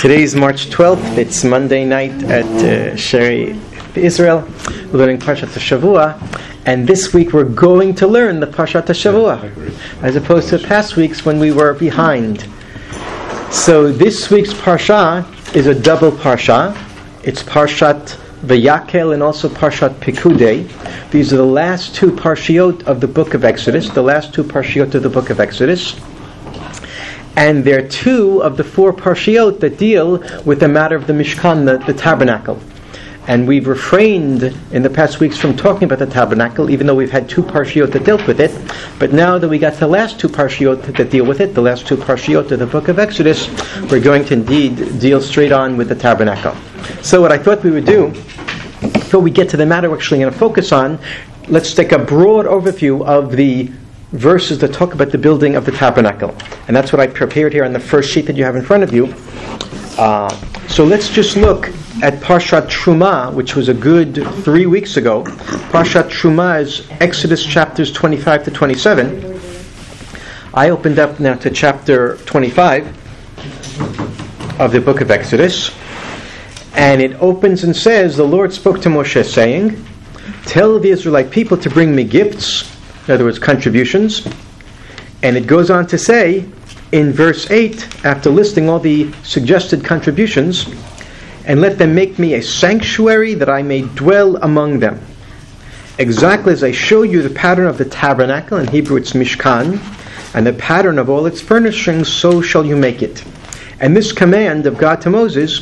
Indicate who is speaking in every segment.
Speaker 1: Today is March 12th. It's Monday night at Sherry Israel. We're learning Parshat HaShavua, and this week we're going to learn the Parshat HaShavua, as opposed to past weeks when we were behind. So this week's Parsha is a double Parsha. It's Parshat Vayakel and also Parshat Pekudei. These are the last two Parshiot of the book of Exodus, And there are two of the four Parshiot that deal with the matter of the Mishkan, the tabernacle. And we've refrained in the past weeks from talking about the tabernacle, even though we've had two Parshiot that dealt with it. But now that we got the last two Parshiot that deal with it, the last two Parshiot of the book of Exodus, we're going to indeed deal straight on with the tabernacle. So what I thought we would do, before we get to the matter we're actually going to focus on, let's take a broad overview of the verses that talk about the building of the tabernacle. And that's what I prepared here on the first sheet that you have in front of you. So let's just look at Parshat Truma, which was a good 3 weeks ago. Parshat Truma is Exodus chapters 25 to 27. I opened up now to chapter 25 of the book of Exodus. And it opens and says, the Lord spoke to Moshe saying, "Tell the Israelite people to bring me gifts," in other words, contributions. And it goes on to say, in verse 8, after listing all the suggested contributions, "And let them make me a sanctuary that I may dwell among them. Exactly as I show you the pattern of the tabernacle," in Hebrew it's Mishkan, "and the pattern of all its furnishings, so shall you make it." And this command of God to Moses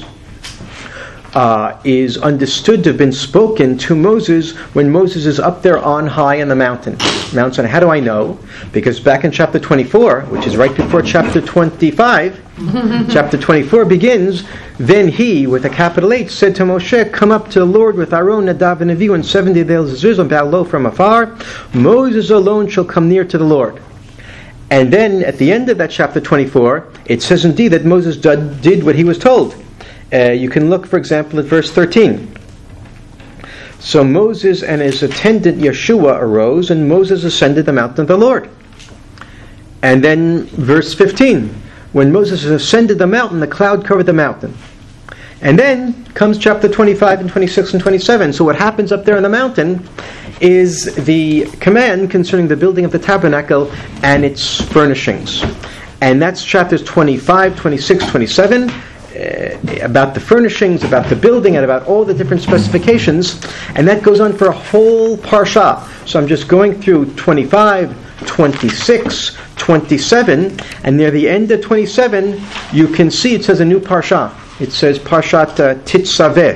Speaker 1: is understood to have been spoken to Moses when Moses is up there on high on the mountain. Mount Sinai. How do I know? Because back in chapter 24, which is right before chapter 25, chapter 24 begins, "Then he," with a capital H, "said to Moshe, come up to the Lord with Aaron, Nadav, and Avihu, and 70 of the elders of Israel, and bow low from afar. Moses alone shall come near to the Lord." And then at the end of that chapter 24, it says indeed that Moses did what he was told. You can look, for example, at verse 13. "So Moses and his attendant Yeshua arose, and Moses ascended the mountain of the Lord." And then verse 15. "When Moses ascended the mountain, the cloud covered the mountain." And then comes chapter 25 and 26 and 27. So what happens up there on the mountain is the command concerning the building of the tabernacle and its furnishings. And that's chapters 25, 26, 27. About the furnishings, about the building, and about all the different specifications, and that goes on for a whole parsha. So I'm just going through 25, 26, 27, and near the end of 27, you can see it says a new parsha. It says Parshat Titzaveh.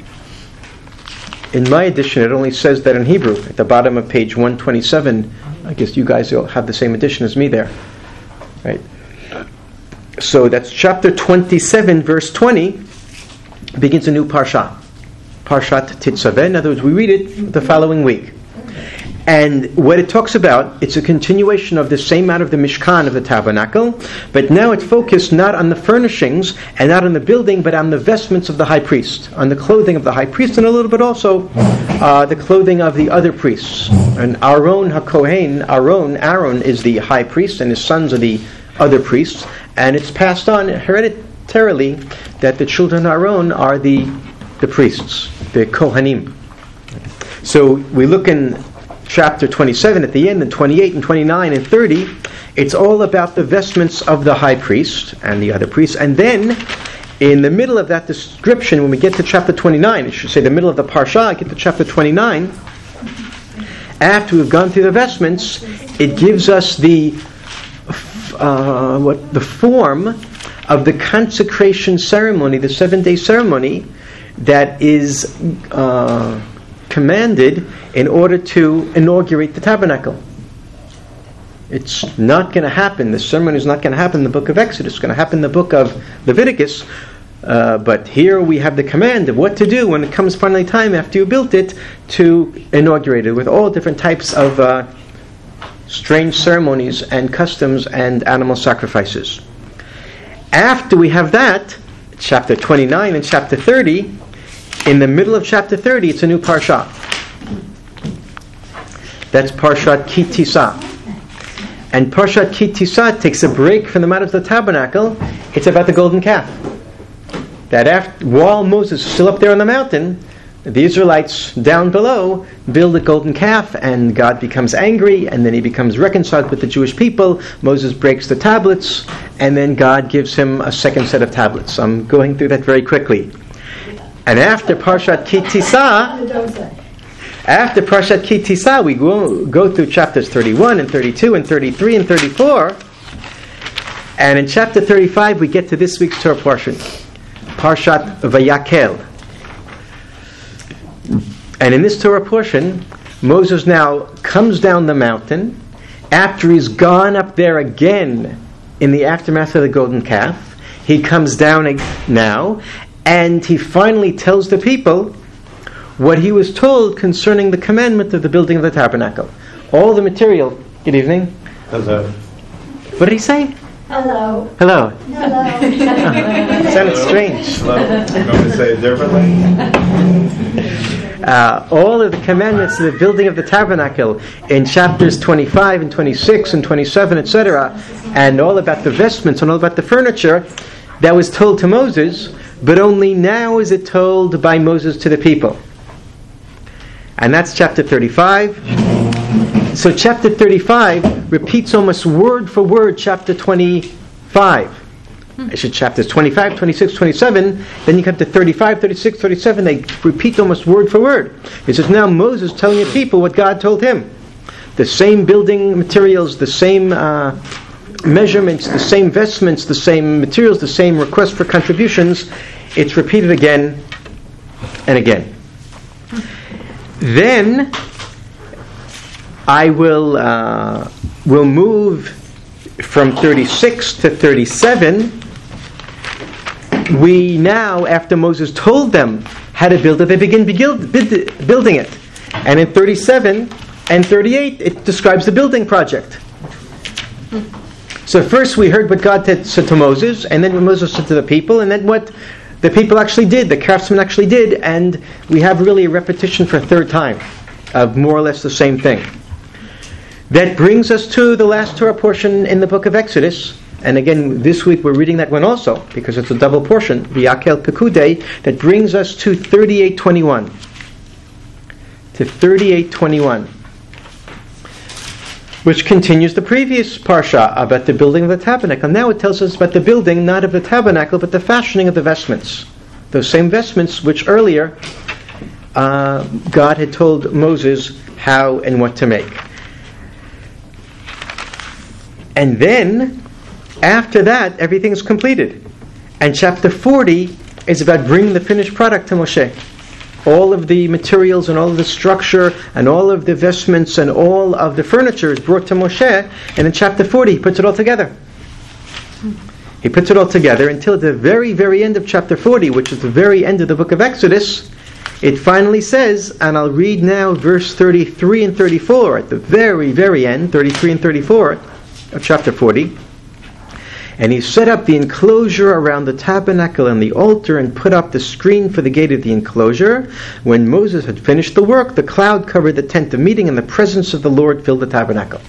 Speaker 1: In my edition, it only says that in Hebrew, at the bottom of page 127. I guess you guys will have the same edition as me there, right? So that's chapter 27, verse 20, begins a new parsha. Parshat Titzaveh. In other words, we read it the following week. And what it talks about, it's a continuation of the same matter of the Mishkan, of the tabernacle, but now it's focused not on the furnishings and not on the building, but on the vestments of the high priest, on the clothing of the high priest, and a little bit also the clothing of the other priests. And Aaron HaKohen, Aaron is the high priest, and his sons are the other priests, and it's passed on hereditarily that the children of Aaron are the priests, the Kohanim. So we look in chapter 27 at the end, and 28 and 29 and 30, it's all about the vestments of the high priest and the other priests. And then in the middle of that description, when we get to chapter 29, it should say the middle of the parsha, get to chapter 29, after we've gone through the vestments, it gives us the form of the consecration ceremony, the 7-day ceremony that is commanded in order to inaugurate the tabernacle. It's not going to happen. The ceremony is not going to happen in the book of Exodus. It's going to happen in the book of Leviticus. But here we have the command of what to do when it comes finally time after you built it to inaugurate it with all different types of strange ceremonies and customs and animal sacrifices. After we have that, chapter 29 and chapter 30, in the middle of chapter 30, it's a new parsha. That's Parshat Ki Tisa. And Parshat Ki Tisa takes a break from the matter of the tabernacle. It's about the golden calf. that while Moses is still up there on the mountain, the Israelites down below build a golden calf, and God becomes angry, and then he becomes reconciled with the Jewish people. Moses breaks the tablets, and then God gives him a second set of tablets. I'm going through that very quickly. And after Parshat Ki Tisa, we go through chapters 31 and 32 and 33 and 34. And in chapter 35, we get to this week's Torah portion, Parshat Vayakel. And in this Torah portion, Moses now comes down the mountain after he's gone up there again in the aftermath of the golden calf. He comes down now, and he finally tells the people what he was told concerning the commandment of the building of the tabernacle. All the material. Good evening.
Speaker 2: Hello.
Speaker 1: What did he say?
Speaker 3: Hello.
Speaker 1: Hello.
Speaker 3: Hello.
Speaker 1: Sounded strange.
Speaker 2: Hello. You want me to say it differently?
Speaker 1: All of the commandments of the building of the tabernacle in chapters 25 and 26 and 27, etc., and all about the vestments and all about the furniture, that was told to Moses, but only now is it told by Moses to the people. And that's chapter 35. So chapter 35 repeats almost word for word chapter 25. Actually, chapters 25, 26, 27, then you come to 35, 36, 37, they repeat almost word for word. It says, now Moses telling the people what God told him. The same building materials, the same measurements, the same vestments, the same materials, the same request for contributions. It's repeated again and again. Then I will move from 36 to 37. We now, after Moses told them how to build it, they begin building it. And in 37 and 38, it describes the building project. So first we heard what God said to Moses, and then what Moses said to the people, and then what the people actually did, the craftsmen actually did, and we have really a repetition for a third time of more or less the same thing. That brings us to the last Torah portion in the book of Exodus. And again, this week we're reading that one also, because it's a double portion, V'yakel Pekudei, that brings us to 38:21. To 38:21. Which continues the previous parsha about the building of the tabernacle. Now it tells us about the building, not of the tabernacle, but the fashioning of the vestments. Those same vestments which earlier God had told Moses how and what to make. And then, after that, everything's completed. And chapter 40 is about bringing the finished product to Moshe. All of the materials and all of the structure and all of the vestments and all of the furniture is brought to Moshe. And in chapter 40, he puts it all together. He puts it all together until the very, very end of chapter 40, which is the very end of the book of Exodus. It finally says, and I'll read now verse 33 and 34, at the very, very end, 33 and 34 of chapter 40. And he set up the enclosure around the tabernacle and the altar and put up the screen for the gate of the enclosure. When Moses had finished the work, the cloud covered the tent of meeting and the presence of the Lord filled the tabernacle.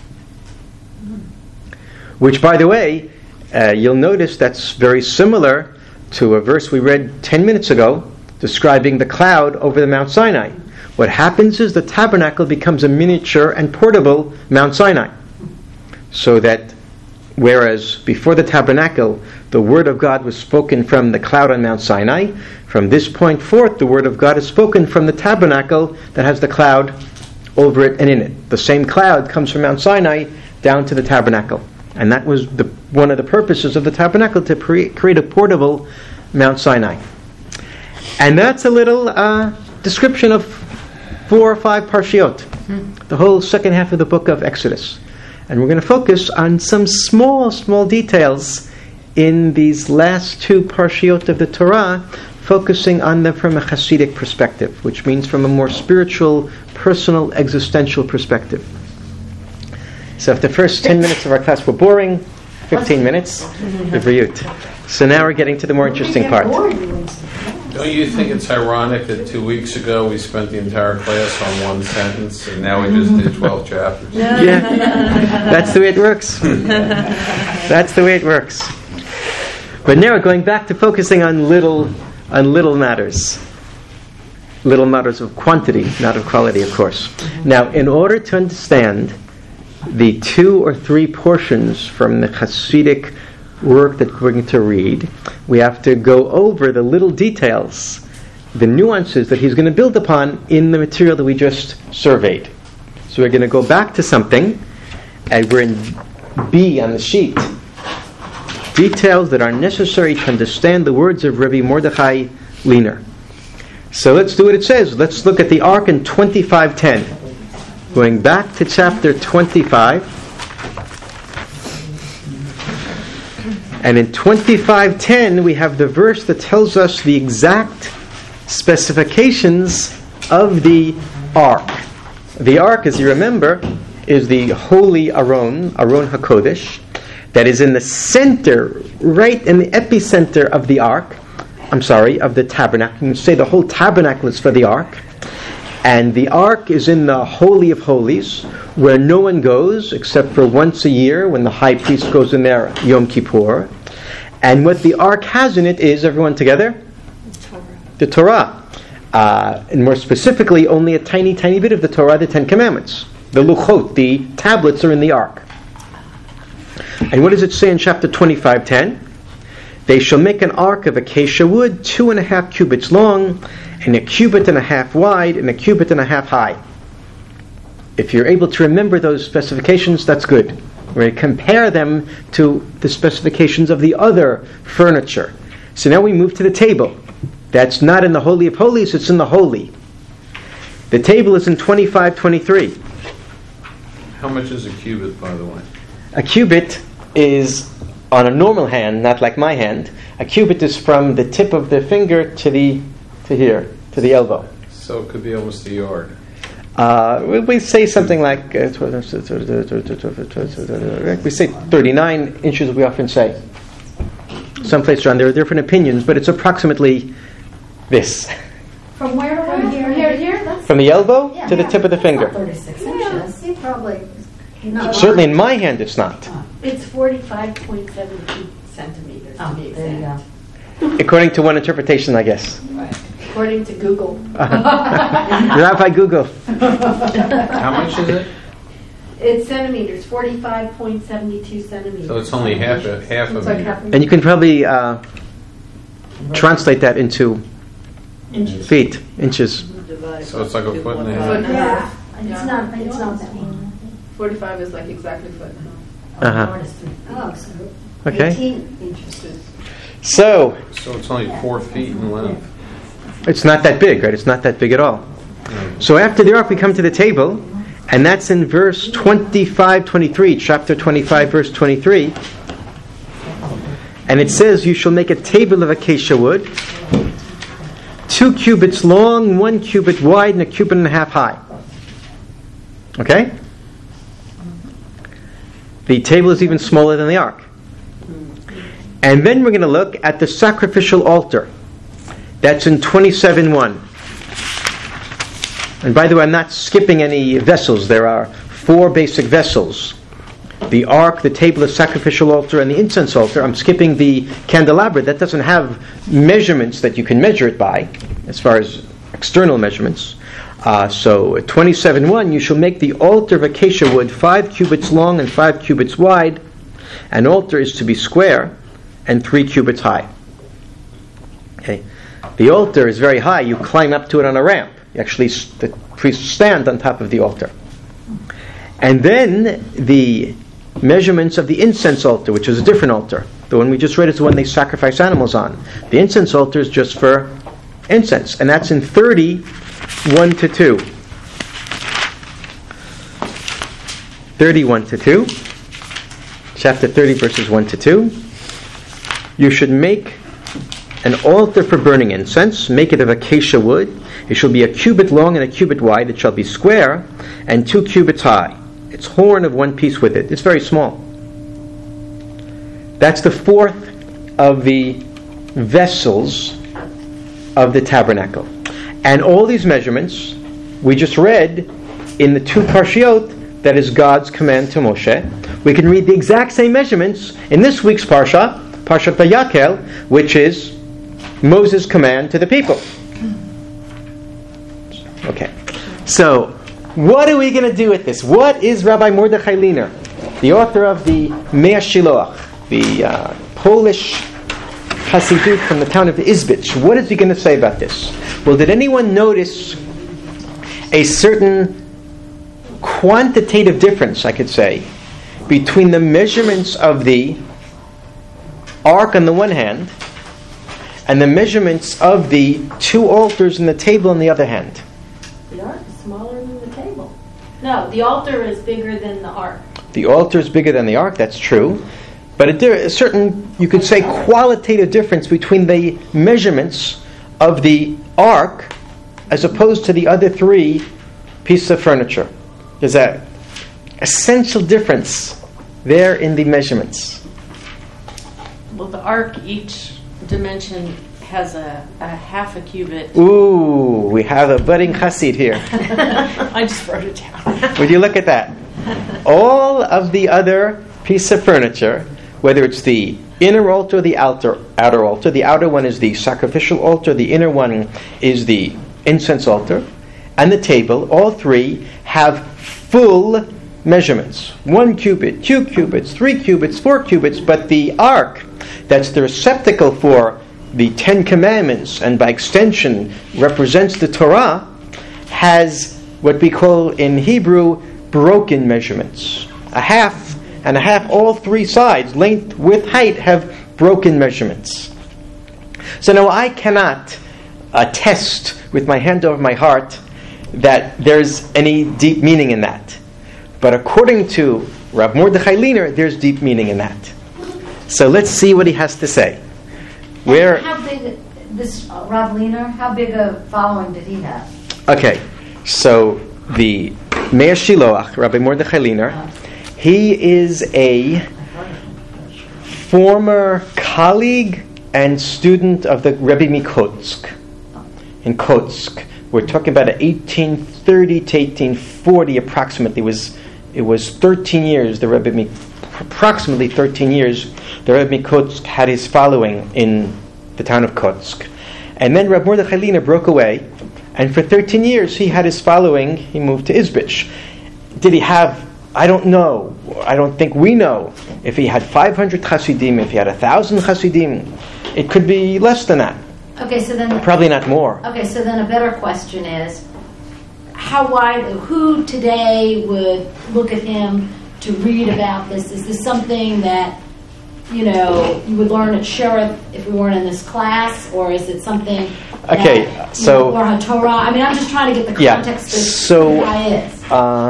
Speaker 1: Which, by the way, you'll notice that's very similar to a verse we read 10 minutes ago describing the cloud over the Mount Sinai. What happens is the tabernacle becomes a miniature and portable Mount Sinai. So that whereas before the tabernacle, the word of God was spoken from the cloud on Mount Sinai, from this point forth, the word of God is spoken from the tabernacle that has the cloud over it and in it. The same cloud comes from Mount Sinai down to the tabernacle. And that was one of the purposes of the tabernacle, to create a portable Mount Sinai. And that's a little description of 4 or 5 parshiot, the whole second half of the book of Exodus. And we're going to focus on some small details in these last 2 parshiot of the Torah, focusing on them from a Hasidic perspective, which means from a more spiritual, personal, existential perspective. So if the first 10 minutes of our class were boring, 15 minutes, Ivriyut. So now we're getting to the more interesting part.
Speaker 4: Don't you think it's ironic that 2 weeks ago we spent the entire class on one sentence and now we just did 12 chapters?
Speaker 1: Yeah, that's the way it works. That's the way it works. But now we're going back to focusing on little on little matters. Little matters of quantity, not of quality, of course. Now, in order to understand the 2 or 3 portions from the Hasidic work that we're going to read, we have to go over the little details, the nuances that he's going to build upon in the material that we just surveyed. So we're going to go back to something, and we're in B on the sheet. Details that are necessary to understand the words of Rabbi Mordechai Liner. So let's do what it says. Let's look at the ark in 25:10. Going back to chapter 25. And in 25:10 we have the verse that tells us the exact specifications of the ark. The ark, as you remember, is the holy Aron HaKodesh, that is in the center, right in the epicenter of the ark. Of the tabernacle. You can say the whole tabernacle is for the ark. And the ark is in the Holy of Holies, where no one goes except for once a year when the high priest goes in there, Yom Kippur. And what the ark has in it is, everyone together? The Torah. And more specifically, only a tiny, tiny bit of the Torah, the 10 Commandments. The Luchot, the tablets, are in the ark. And what does it say in chapter 25:10? They shall make an ark of acacia wood, 2.5 cubits long, and 1.5 cubits wide, and 1.5 cubits high. If you're able to remember those specifications, that's good. We're going to compare them to the specifications of the other furniture. So now we move to the table. That's not in the Holy of Holies, it's in the Holy. The table is in 25:23.
Speaker 4: How much is a cubit, by the way?
Speaker 1: A cubit is, on a normal hand, not like my hand, a cubit is from the tip of the finger to here, to the elbow.
Speaker 4: So it could be almost a yard.
Speaker 1: We say something like, we say 39 inches, we often say. Someplace around there are different opinions, but it's approximately this.
Speaker 3: From where to where? Here?
Speaker 1: From the elbow to the tip of the finger.
Speaker 5: 36
Speaker 3: Yeah,
Speaker 5: inches.
Speaker 3: see, probably. No,
Speaker 1: Certainly in my hand it's not.
Speaker 5: It's 45.72 centimeters to be
Speaker 3: there you
Speaker 5: exact.
Speaker 1: According to one interpretation, I guess.
Speaker 5: Right. According to Google.
Speaker 1: Rabbi Google.
Speaker 4: How much is it?
Speaker 5: It's centimeters, 45.72 centimeters.
Speaker 4: So it's only half of
Speaker 5: It's like
Speaker 4: it.
Speaker 5: half a
Speaker 1: And you can probably translate that into
Speaker 5: inches.
Speaker 1: feet, inches.
Speaker 4: So it's like a foot and a
Speaker 5: Foot and
Speaker 4: half.
Speaker 5: a half.
Speaker 3: It's not that long.
Speaker 5: 45 is like exactly foot and a half.
Speaker 3: Oh, so
Speaker 1: Okay.
Speaker 3: 18 inches.
Speaker 1: So,
Speaker 4: So it's only 4 feet in length.
Speaker 1: it's not that big, right? It's not that big at all. So after the ark, we come to the table, and that's in verse 25:23, chapter 25, verse 23. And it says, "You shall make a table of acacia wood, 2 cubits long, 1 cubit wide, and 1.5 cubits high." Okay? The table is even smaller than the ark. And then we're going to look at the sacrificial altar. That's in 27:1. And by the way, I'm not skipping any vessels. There are 4 basic vessels. The ark, the table, the sacrificial altar, and the incense altar. I'm skipping the candelabra. That doesn't have measurements that you can measure it by, as far as external measurements. So at 27:1, you shall make the altar of acacia wood 5 cubits long and 5 cubits wide. An altar is to be square and 3 cubits high. Okay. The altar is very high. You climb up to it on a ramp. Actually, the priests stand on top of the altar. And then the measurements of the incense altar, which is a different altar. The one we just read is the one they sacrifice animals on. The incense altar is just for incense, and that's in 30:1-2. 30:1-2. Chapter 30, verses 1-2. You should make an altar for burning incense. Make it of acacia wood. It shall be 1 cubit long and 1 cubit wide. It shall be square and 2 cubits high. Its horn of 1 piece with it. It's very small. That's the 4th of the vessels of the tabernacle. And all these measurements we just read in the 2 parshiot, that is God's command to Moshe. We can read the exact same measurements in this week's parsha, Parshat Vayakel, which is Moses' command to the people. Okay. So, what are we going to do with this? What is Rabbi Mordechai Liner, the author of the Mea Shiloach, the Polish Hasidut from the town of Izbich, what is he going to say about this? Well, did anyone notice a certain quantitative difference, I could say, between the measurements of the ark on the one hand and the measurements of the two altars and the table on the other hand?
Speaker 5: The ark is smaller than the table. No, the altar is bigger than the ark.
Speaker 1: The altar is bigger than the ark, that's true. But a certain, you could say, qualitative difference between the measurements of the ark as opposed to the other three pieces of furniture. There's an essential difference there in the measurements.
Speaker 6: Well, the ark, each dimension has a half a cubit.
Speaker 1: Ooh, we have a budding chassid here.
Speaker 6: I just wrote it down.
Speaker 1: Would you look at that? All of the other pieces of furniture, whether it's the inner altar or the outer altar, the outer one is the sacrificial altar, the inner one is the incense altar, and the table, all three have full measurements. 1 cubit, 2 cubits, 3 cubits, 4 cubits, but the ark, that's the receptacle for the 10 Commandments, and by extension represents the Torah, has what we call in Hebrew broken measurements. A half and a half, all three sides, length, width, height, have broken measurements. So now I cannot attest with my hand over my heart that there's any deep meaning in that. But according to Rav Mordechai Liner, there's deep meaning in that. So let's see what he has to say.
Speaker 3: How big, this Rav Liner, how big a following did he have?
Speaker 1: Okay, so the Meir Shiloach, Rabbi Mordechai Liner, he is a former colleague and student of the Rebbe Mikotsk in Kotsk. We're talking about 1830 to 1840 approximately. It was 13 years, approximately 13 years, the Rebbe Mikotsk had his following in the town of Kotsk. And then Rabbi Mordechai Liner broke away, and for 13 years he had his following. He moved to Izbich. Did he have, I don't know, I don't think we know, if he had 500 Hasidim, if he had 1,000 Hasidim. It could be less than that.
Speaker 3: Okay, so then
Speaker 1: Probably not more.
Speaker 3: Okay, so then a better question is, who today would look at him to read about this? Is this something that, you would learn at Sheriff if we weren't in this class, or is it something that,
Speaker 1: so
Speaker 3: or Torah? I mean, I'm just trying to get the context of who the guy is.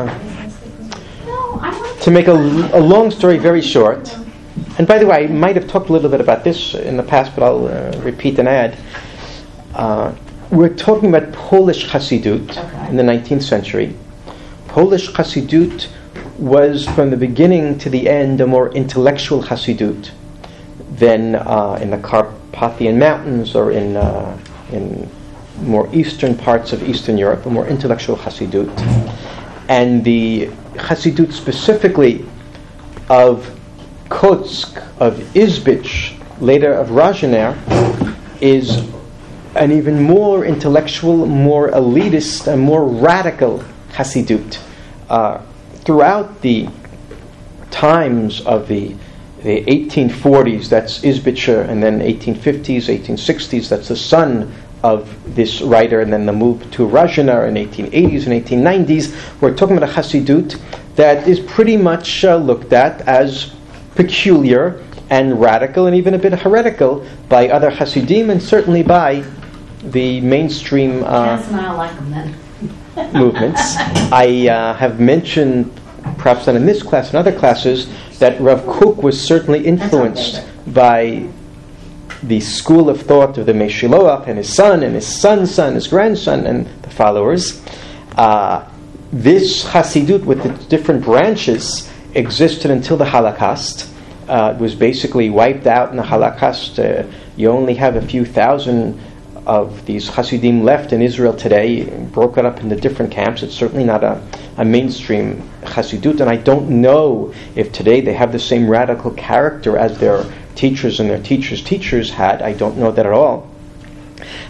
Speaker 1: To make a long story very short, and by the way, I might have talked a little bit about this in the past, but I'll repeat and add. We're talking about Polish Hasidut in the 19th century. Polish Hasidut was from the beginning to the end a more intellectual Hasidut than in the Carpathian Mountains or in more eastern parts of Eastern Europe, a more intellectual Hasidut. And the Hasidut specifically of Kotsk, of Izbich, later of Razhener, is an even more intellectual, more elitist, and more radical Hasidut. Throughout the times of the 1840s, that's Izbicher, and then 1850s, 1860s, that's the son of this writer, and then the move to Razhener in 1880s and 1890s, we're talking about a Hasidut that is pretty much looked at as peculiar and radical and even a bit heretical by other Hasidim and certainly by the mainstream movements. I have mentioned, perhaps not in this class, in other classes, that Rav Kook was certainly influenced by the school of thought of the Mei Shiloach and his son and his son's son, his grandson, and the followers. This Hasidut with the different branches existed until the Holocaust. It was basically wiped out in the Holocaust. You only have a few thousand of these Hasidim left in Israel today, broken up into different camps. It's certainly not a mainstream Hasidut, and I don't know if today they have the same radical character as their teachers and their teachers' teachers had. I don't know that at all.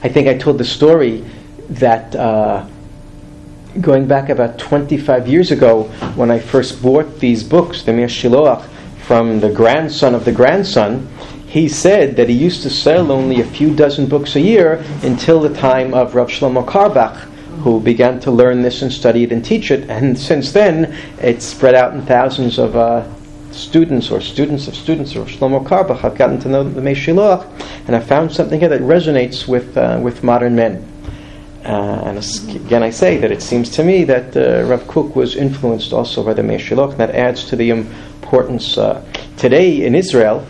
Speaker 1: I think I told the story that going back about 25 years ago, when I first bought these books, the Me'er Shiloach, from the grandson of the grandson, he said that he used to sell only a few dozen books a year until the time of Rav Shlomo Carlebach, who began to learn this and study it and teach it. And since then, it's spread out in thousands of students of Shlomo Carlebach have gotten to know the Me'er Shiloach, and I found something here that resonates with modern men. And again, I say that it seems to me that Rav Kook was influenced also by the Me'er Shiloach, and that adds to the importance. Today in Israel,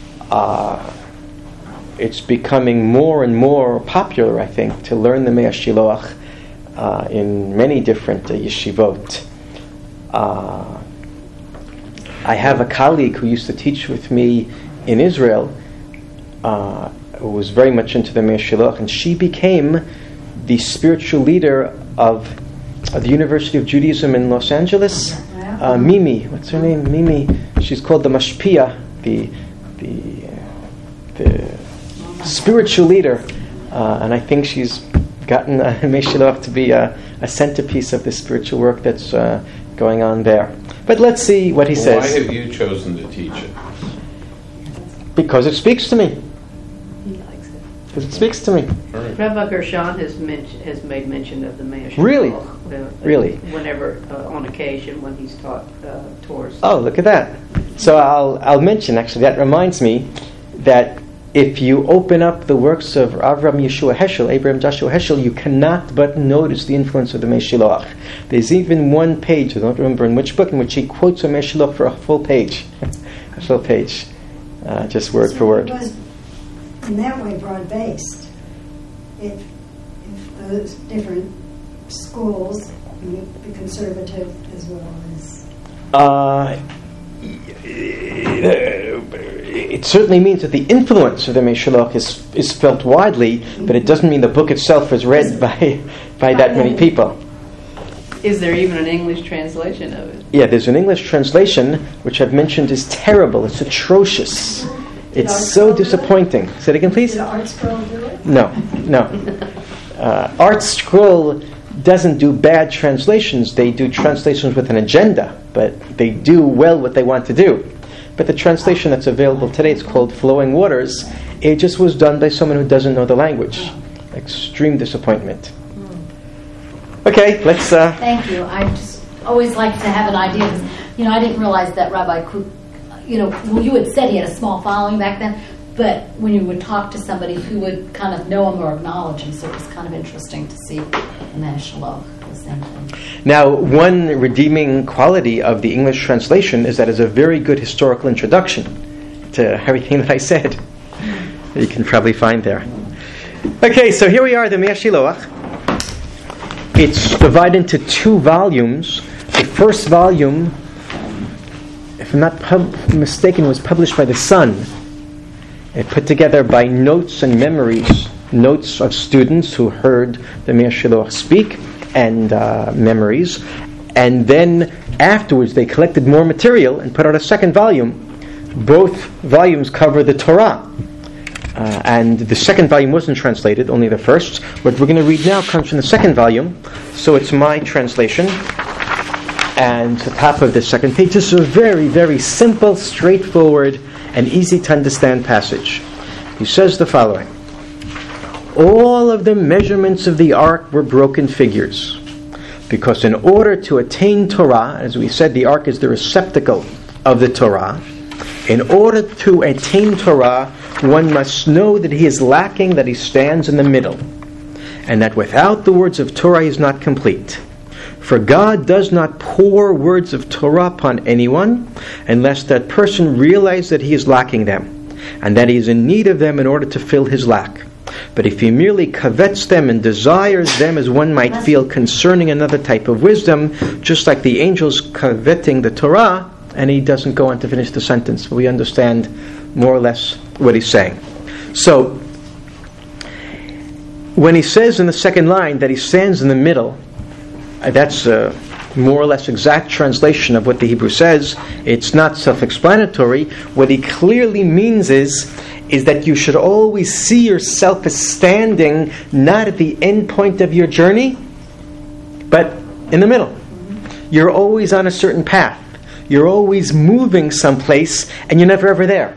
Speaker 1: it's becoming more and more popular, I think, to learn the Me'er Shiloach in many different yeshivot. I have a colleague who used to teach with me in Israel, who was very much into the Me'er Shiloach, and she became the spiritual leader of the University of Judaism in Los Angeles. Mimi, what's her name? Mimi. She's called the Mashpia, the spiritual leader, and I think she's gotten Me'er Shiloach to be a centerpiece of the spiritual work that's going on there. But let's see what he says.
Speaker 4: Why have you chosen to teach it?
Speaker 1: Because it speaks to me.
Speaker 6: He likes it.
Speaker 1: Because it speaks to me.
Speaker 6: Rabbi Gershon has made mention of the Me'er Shiloach.
Speaker 1: Really? Really?
Speaker 6: Whenever, on occasion, when he's taught tours.
Speaker 1: Oh, look at that. So I'll mention, actually, that reminds me that if you open up the works of Avraham Yeshua Heschel, Abraham Joshua Heschel, you cannot but notice the influence of the Me'er Shiloach. There's even one page, I don't remember in which book, in which he quotes a Me'er Shiloach for a full page. A full page. Just word for word.
Speaker 7: It was, in that way, broad-based. If those different schools, the conservative as well as...
Speaker 1: It certainly means that the influence of the Me'er Shiloach is felt widely, but it doesn't mean the book itself is read by that many people.
Speaker 6: Is there even an English translation of it?
Speaker 1: Yeah, there's an English translation, which I've mentioned is terrible. It's atrocious. It's so disappointing. Say it again, please.
Speaker 7: Did Art Scroll do it?
Speaker 1: No. Art Scroll doesn't do bad translations. They do translations with an agenda, but they do well what they want to do. But the translation that's available today, it's called Flowing Waters. It just was done by someone who doesn't know the language. Extreme disappointment. Okay, let's...
Speaker 3: Thank you. I just always like to have an idea. Because, I didn't realize that Rabbi Kook, you had said he had a small following back then, but when you would talk to somebody who would kind of know him or acknowledge him, so it was kind of interesting to see in the Shiloach the same thing.
Speaker 1: Now, one redeeming quality of the English translation is that it's a very good historical introduction to everything that I said. You can probably find there. Okay, so here we are, the Me'er Shiloach. It's divided into two volumes. The first volume, if I'm not mistaken, was published by the Sun. It put together by notes and memories, notes of students who heard the Me'er Shiloach speak, and memories. And then afterwards they collected more material and put out a second volume. Both volumes cover the Torah. And the second volume wasn't translated, only the first. What we're going to read now comes from the second volume. So it's my translation. And the top of the second page. This is a very, very simple, straightforward, and easy to understand passage. He says the following. All of the measurements of the ark were broken figures. Because in order to attain Torah, as we said, the ark is the receptacle of the Torah. In order to attain Torah, one must know that he is lacking, that he stands in the middle, and that without the words of Torah he is not complete. For God does not pour words of Torah upon anyone unless that person realizes that he is lacking them, and that he is in need of them in order to fill his lack. But if he merely covets them and desires them as one might feel concerning another type of wisdom, just like the angels coveting the Torah, and he doesn't go on to finish the sentence, but we understand more or less what he's saying. So, when he says in the second line that he stands in the middle, that's a more or less exact translation of what the Hebrew says. It's not self-explanatory. What he clearly means is is that you should always see yourself as standing not at the end point of your journey, but in the middle. You're always on a certain path. You're always moving someplace, and you're never ever there.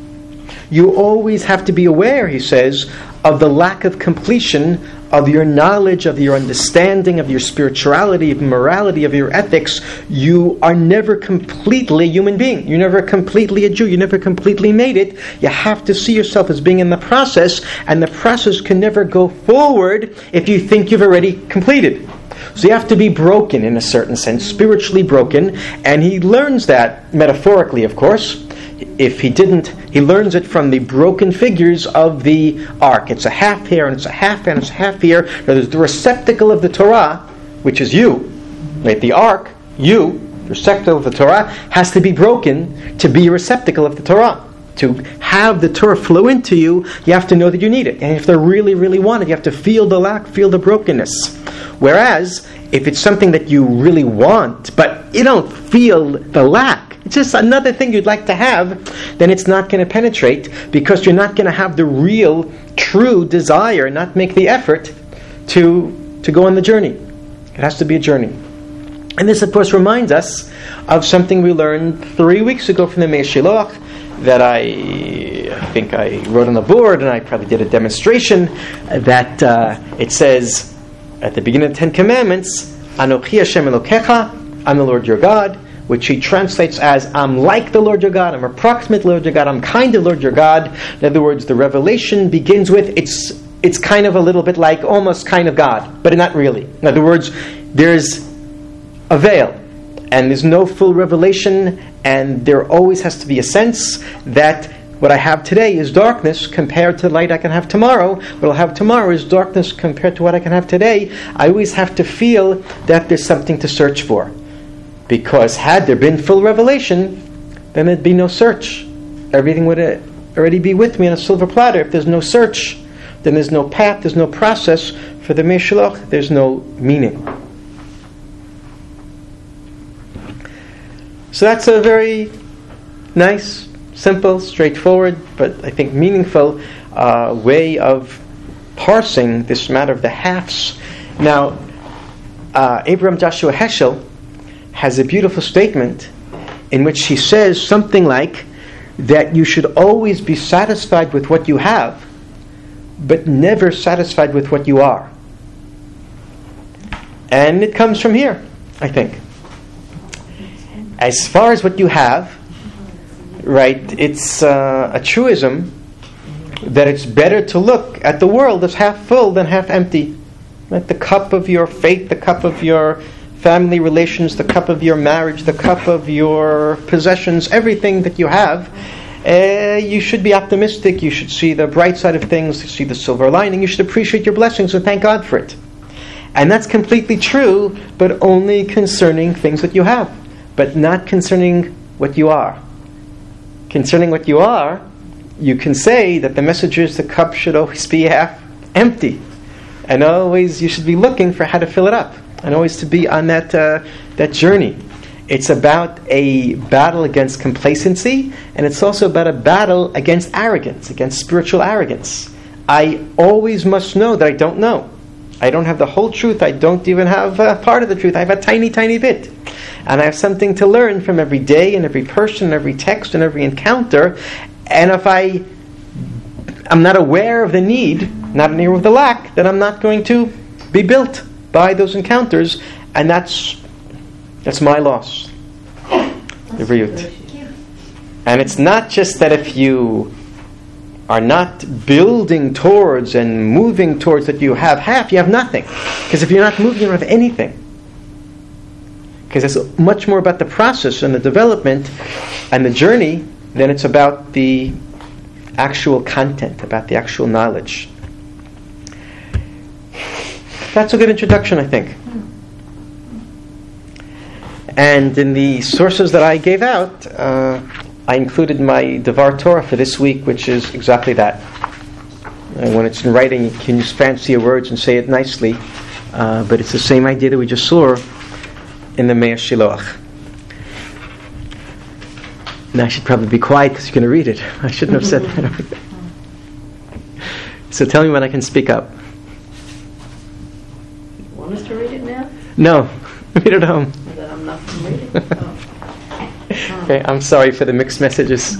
Speaker 1: You always have to be aware, he says, of the lack of completion of your knowledge, of your understanding, of your spirituality, of morality, of your ethics. You are never completely a human being. You're never completely a Jew. You never completely made it. You have to see yourself as being in the process, and the process can never go forward if you think you've already completed. So you have to be broken in a certain sense, spiritually broken, and he learns that metaphorically, of course. If he didn't, he learns it from the broken figures of the ark. It's a half here, and it's a half here, and it's a half here. Now there's the receptacle of the Torah, which is you. Right? The ark, you, the receptacle of the Torah, has to be broken to be a receptacle of the Torah. To have the Torah flow into you, you have to know that you need it. And if they really, really want it, you have to feel the lack, feel the brokenness. Whereas, if it's something that you really want, but you don't feel the lack, it's just another thing you'd like to have, then it's not going to penetrate, because you're not going to have the real, true desire, not make the effort to go on the journey. It has to be a journey. And this, of course, reminds us of something we learned 3 weeks ago from the Mei Shiloach, that I think I wrote on the board, and I probably did a demonstration, that it says at the beginning of the Ten Commandments, Anochi Hashem Elokecha, I'm the Lord your God, which he translates as, I'm like the Lord your God, I'm approximate Lord your God, I'm kind of Lord your God. In other words, the revelation begins with, it's kind of a little bit like almost kind of God, but not really. In other words, there's a veil, and there's no full revelation, and there always has to be a sense that what I have today is darkness compared to the light I can have tomorrow. What I'll have tomorrow is darkness compared to what I can have today. I always have to feel that there's something to search for. Because had there been full revelation, then there'd be no search. Everything would already be with me on a silver platter. If there's no search, then there's no path, there's no process. For the Mei Shiloach, there's no meaning. So that's a very nice, simple, straightforward, but I think meaningful way of parsing this matter of the halves. Now, Abraham Joshua Heschel has a beautiful statement in which he says something like that you should always be satisfied with what you have, but never satisfied with what you are. And it comes from here, I think. As far as what you have, right, it's a truism that it's better to look at the world as half full than half empty. Right? The cup of your faith, the cup of your family relations, the cup of your marriage, the cup of your possessions, everything that you have, you should be optimistic. You should see the bright side of things, see the silver lining. You should appreciate your blessings and thank God for it. And that's completely true, but only concerning things that you have, but not concerning what you are. Concerning what you are, you can say that the message is the cup should always be half empty. And always you should be looking for how to fill it up. And always to be on that journey. It's about a battle against complacency, and it's also about a battle against arrogance, against spiritual arrogance. I always must know that I don't know. I don't have the whole truth. I don't even have part of the truth. I have a tiny, tiny bit. And I have something to learn from every day and every person and every text and every encounter. And if I'm not aware of the need, not aware of the lack, then I'm not going to be built by those encounters, and that's my loss. The riyut. And it's not just that if you are not building towards and moving towards that you have half, you have nothing. Because if you're not moving, you don't have anything. Because it's much more about the process and the development and the journey than it's about the actual content, about the actual knowledge. That's a good introduction, I think. And in the sources that I gave out, I included my Devar Torah for this week, which is exactly that. And when it's in writing, you can use fancier words and say it nicely, but it's the same idea that we just saw in the Mei Shiloach. Now I should probably be quiet because you're going to read it. I shouldn't have said that. So tell me when I can speak up.
Speaker 6: Want us to read it now?
Speaker 1: No, read it at home.
Speaker 6: Or that I'm not going to read it? Oh.
Speaker 1: Okay, I'm sorry for the mixed messages.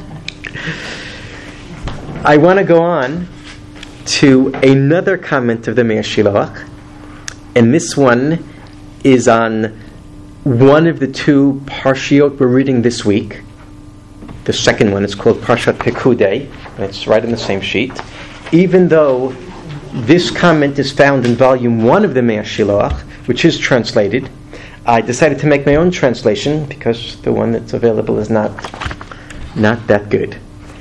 Speaker 1: I want to go on to another comment of the Meir Shiloach, and this one is on one of the two parshiot we're reading this week. The second one is called Parshat Pekudei, and it's right in the same sheet. Even though this comment is found in volume 1 of the Meir Shiloach, which is translated, I decided to make my own translation because the one that's available is not that good.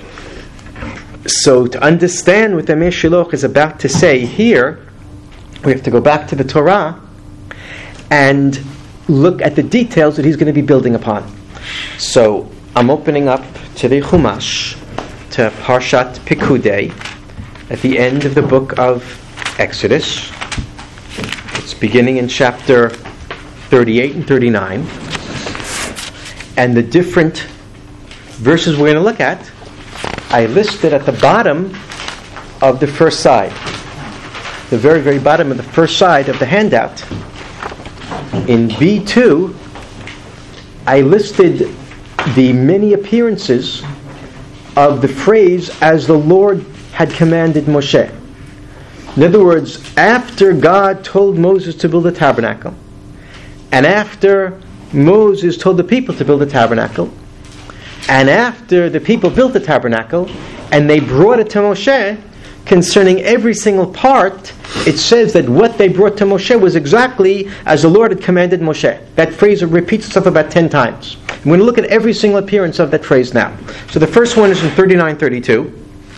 Speaker 1: So to understand what the Meir Shiloach is about to say here, we have to go back to the Torah and look at the details that he's going to be building upon. So I'm opening up to the Chumash, to Parshat Pekudei, at the end of the book of Exodus. It's beginning in chapter 38 and 39. And the different verses we're going to look at, I listed at the bottom of the first side. The very, very bottom of the first side of the handout. In B2, I listed the many appearances of the phrase, as the Lord had commanded Moshe. In other words, after God told Moses to build a tabernacle, and after Moses told the people to build a tabernacle, and after the people built the tabernacle, and they brought it to Moshe, concerning every single part, it says that what they brought to Moshe was exactly as the Lord had commanded Moshe. That phrase repeats itself about 10 times. I'm going to look at every single appearance of that phrase now. So the first one is in 39:32.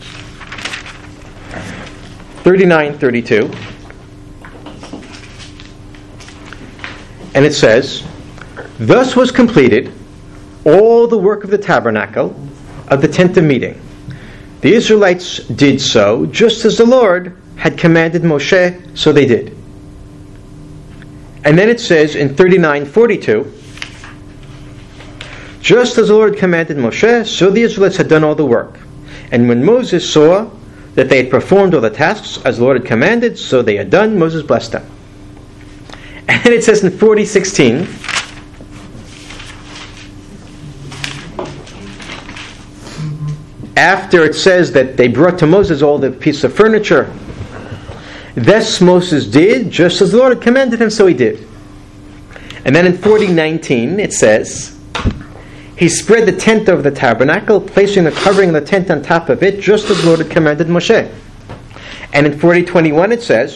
Speaker 1: 39:32. And it says, "Thus was completed all the work of the tabernacle of the tent of meeting. The Israelites did so, just as the Lord had commanded Moshe, so they did." And then it says in 39:42, "Just as the Lord commanded Moshe, so the Israelites had done all the work. And when Moses saw that they had performed all the tasks as the Lord had commanded, so they had done, Moses blessed them." And then it says in 40:16, after it says that they brought to Moses all the pieces of furniture, "Thus Moses did, just as the Lord had commanded him, so he did." And then in 40:19 it says, "He spread the tent over the tabernacle, placing the covering of the tent on top of it, just as the Lord had commanded Moshe." And in 40:21 it says,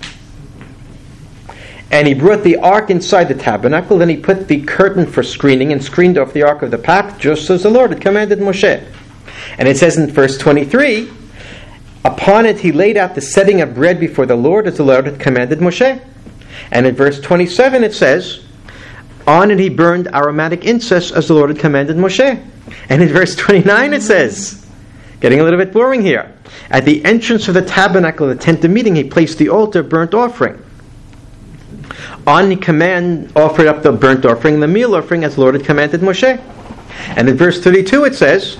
Speaker 1: "And he brought the ark inside the tabernacle, then he put the curtain for screening and screened off the ark of the pact, just as the Lord had commanded Moshe." And it says in verse 23, "Upon it he laid out the setting of bread before the Lord, as the Lord had commanded Moshe." And in verse 27 it says, "On it he burned aromatic incense, as the Lord had commanded Moshe." And in verse 29 it says, getting a little bit boring here, "At the entrance of the tabernacle of the tent of meeting he placed the altar burnt offering. On the command offered up the burnt offering and the meal offering, as the Lord had commanded Moshe." And in verse 32 it says,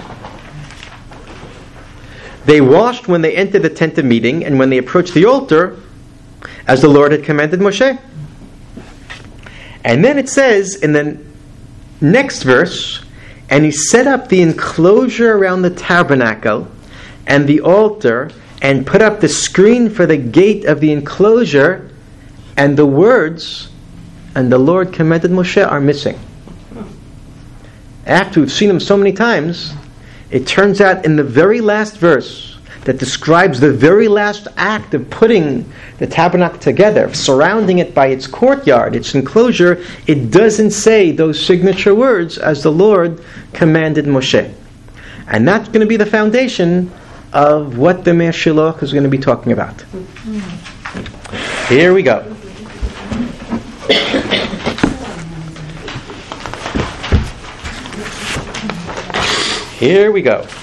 Speaker 1: "They washed when they entered the tent of meeting, and when they approached the altar, as the Lord had commanded Moshe." And then it says in the next verse, "And he set up the enclosure around the tabernacle and the altar, and put up the screen for the gate of the enclosure," and the words, "and the Lord commanded Moshe," are missing. After we've seen them so many times, it turns out in the very last verse that describes the very last act of putting the tabernacle together, surrounding it by its courtyard, its enclosure, it doesn't say those signature words, "as the Lord commanded Moshe." And that's going to be the foundation of what the Meir Shiloach is going to be talking about. Here we go. Here we go.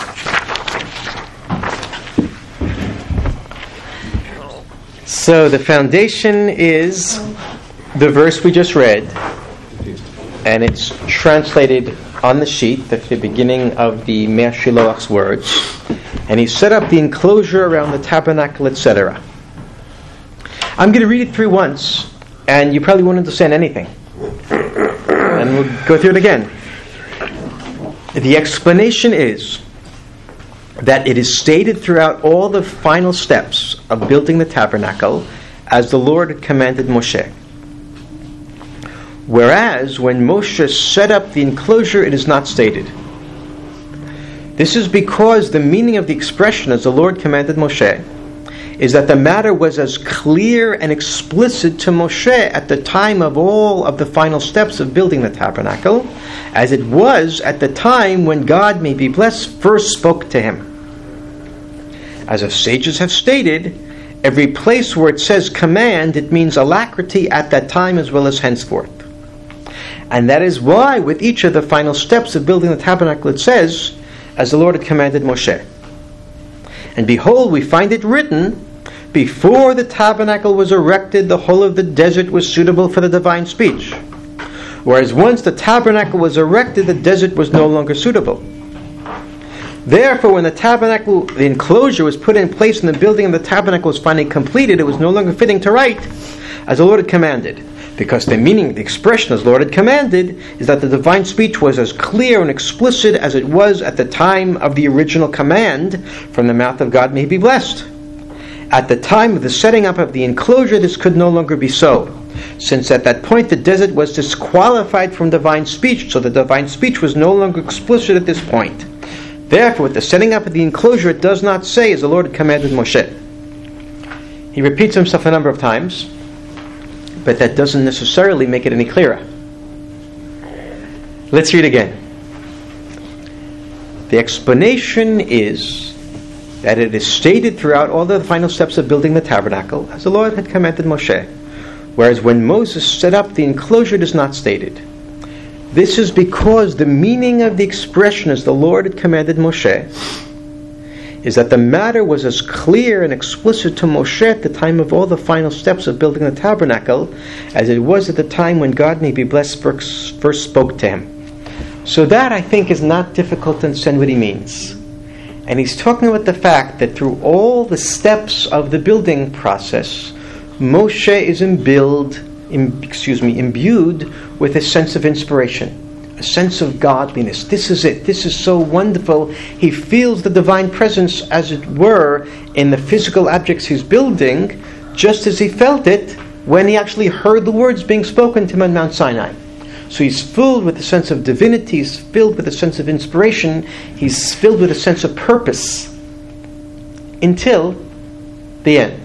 Speaker 1: So the foundation is the verse we just read, and it's translated on the sheet at the beginning of the Meir Shiloach's words. And he set up the enclosure around the tabernacle, etc. I'm going to read it through once, and you probably won't understand anything. And we'll go through it again. The explanation is that it is stated throughout all the final steps of building the tabernacle as the Lord commanded Moshe. Whereas when Moshe set up the enclosure, it is not stated. This is because the meaning of the expression as the Lord commanded Moshe is that the matter was as clear and explicit to Moshe at the time of all of the final steps of building the tabernacle as it was at the time when God, may be blessed, first spoke to him. As the sages have stated, every place where it says command, it means alacrity at that time as well as henceforth. And that is why with each of the final steps of building the tabernacle it says, as the Lord had commanded Moshe. And behold, we find it written, before the tabernacle was erected, the whole of the desert was suitable for the divine speech. Whereas once the tabernacle was erected, the desert was no longer suitable. Therefore, when the tabernacle, the enclosure was put in place and the building of the tabernacle was finally completed, it was no longer fitting to write, as the Lord had commanded. Because the meaning, the expression as the Lord had commanded, is that the divine speech was as clear and explicit as it was at the time of the original command from the mouth of God, may he be blessed. At the time of the setting up of the enclosure, this could no longer be so, since at that point the desert was disqualified from divine speech, so the divine speech was no longer explicit at this point. Therefore, with the setting up of the enclosure, it does not say, as the Lord had commanded Moshe. He repeats himself a number of times, but that doesn't necessarily make it any clearer. Let's read again. The explanation is that it is stated throughout all the final steps of building the tabernacle, as the Lord had commanded Moshe, whereas when Moses set up the enclosure, it is not stated. This is because the meaning of the expression as the Lord had commanded Moshe is that the matter was as clear and explicit to Moshe at the time of all the final steps of building the tabernacle as it was at the time when God, may be blessed, first spoke to him. So that, I think, is not difficult to understand what he means. And he's talking about the fact that through all the steps of the building process, Moshe is imbued with a sense of inspiration, a sense of godliness. This is it. This is so wonderful. He feels the divine presence, as it were, in the physical objects he's building, just as he felt it when he actually heard the words being spoken to him on Mount Sinai. So he's filled with a sense of divinity, he's filled with a sense of inspiration, he's filled with a sense of purpose until the end.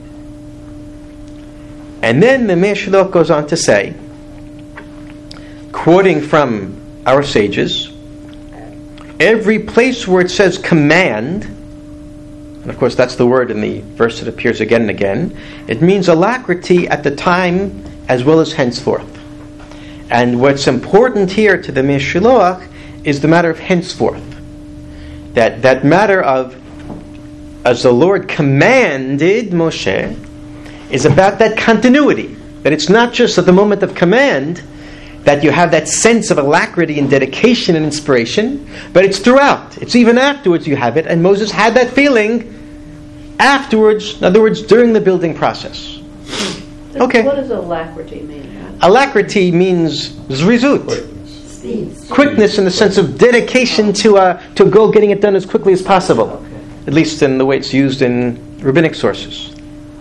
Speaker 1: And then the Meir Shiloach goes on to say, quoting from our sages, every place where it says command, and of course that's the word in the verse that appears again and again, it means alacrity at the time as well as henceforth. And what's important here to the Meir Shiloach is the matter of henceforth. That matter of, as the Lord commanded Moshe, is about that continuity. That it's not just at the moment of command that you have that sense of alacrity and dedication and inspiration, but it's throughout. It's even afterwards you have it. And Moses had that feeling afterwards, in other words, during the building process. Okay.
Speaker 6: What does alacrity mean?
Speaker 1: Alacrity means zrizut. Quickness in the sense of dedication to go getting it done as quickly as possible. At least in the way it's used in rabbinic sources.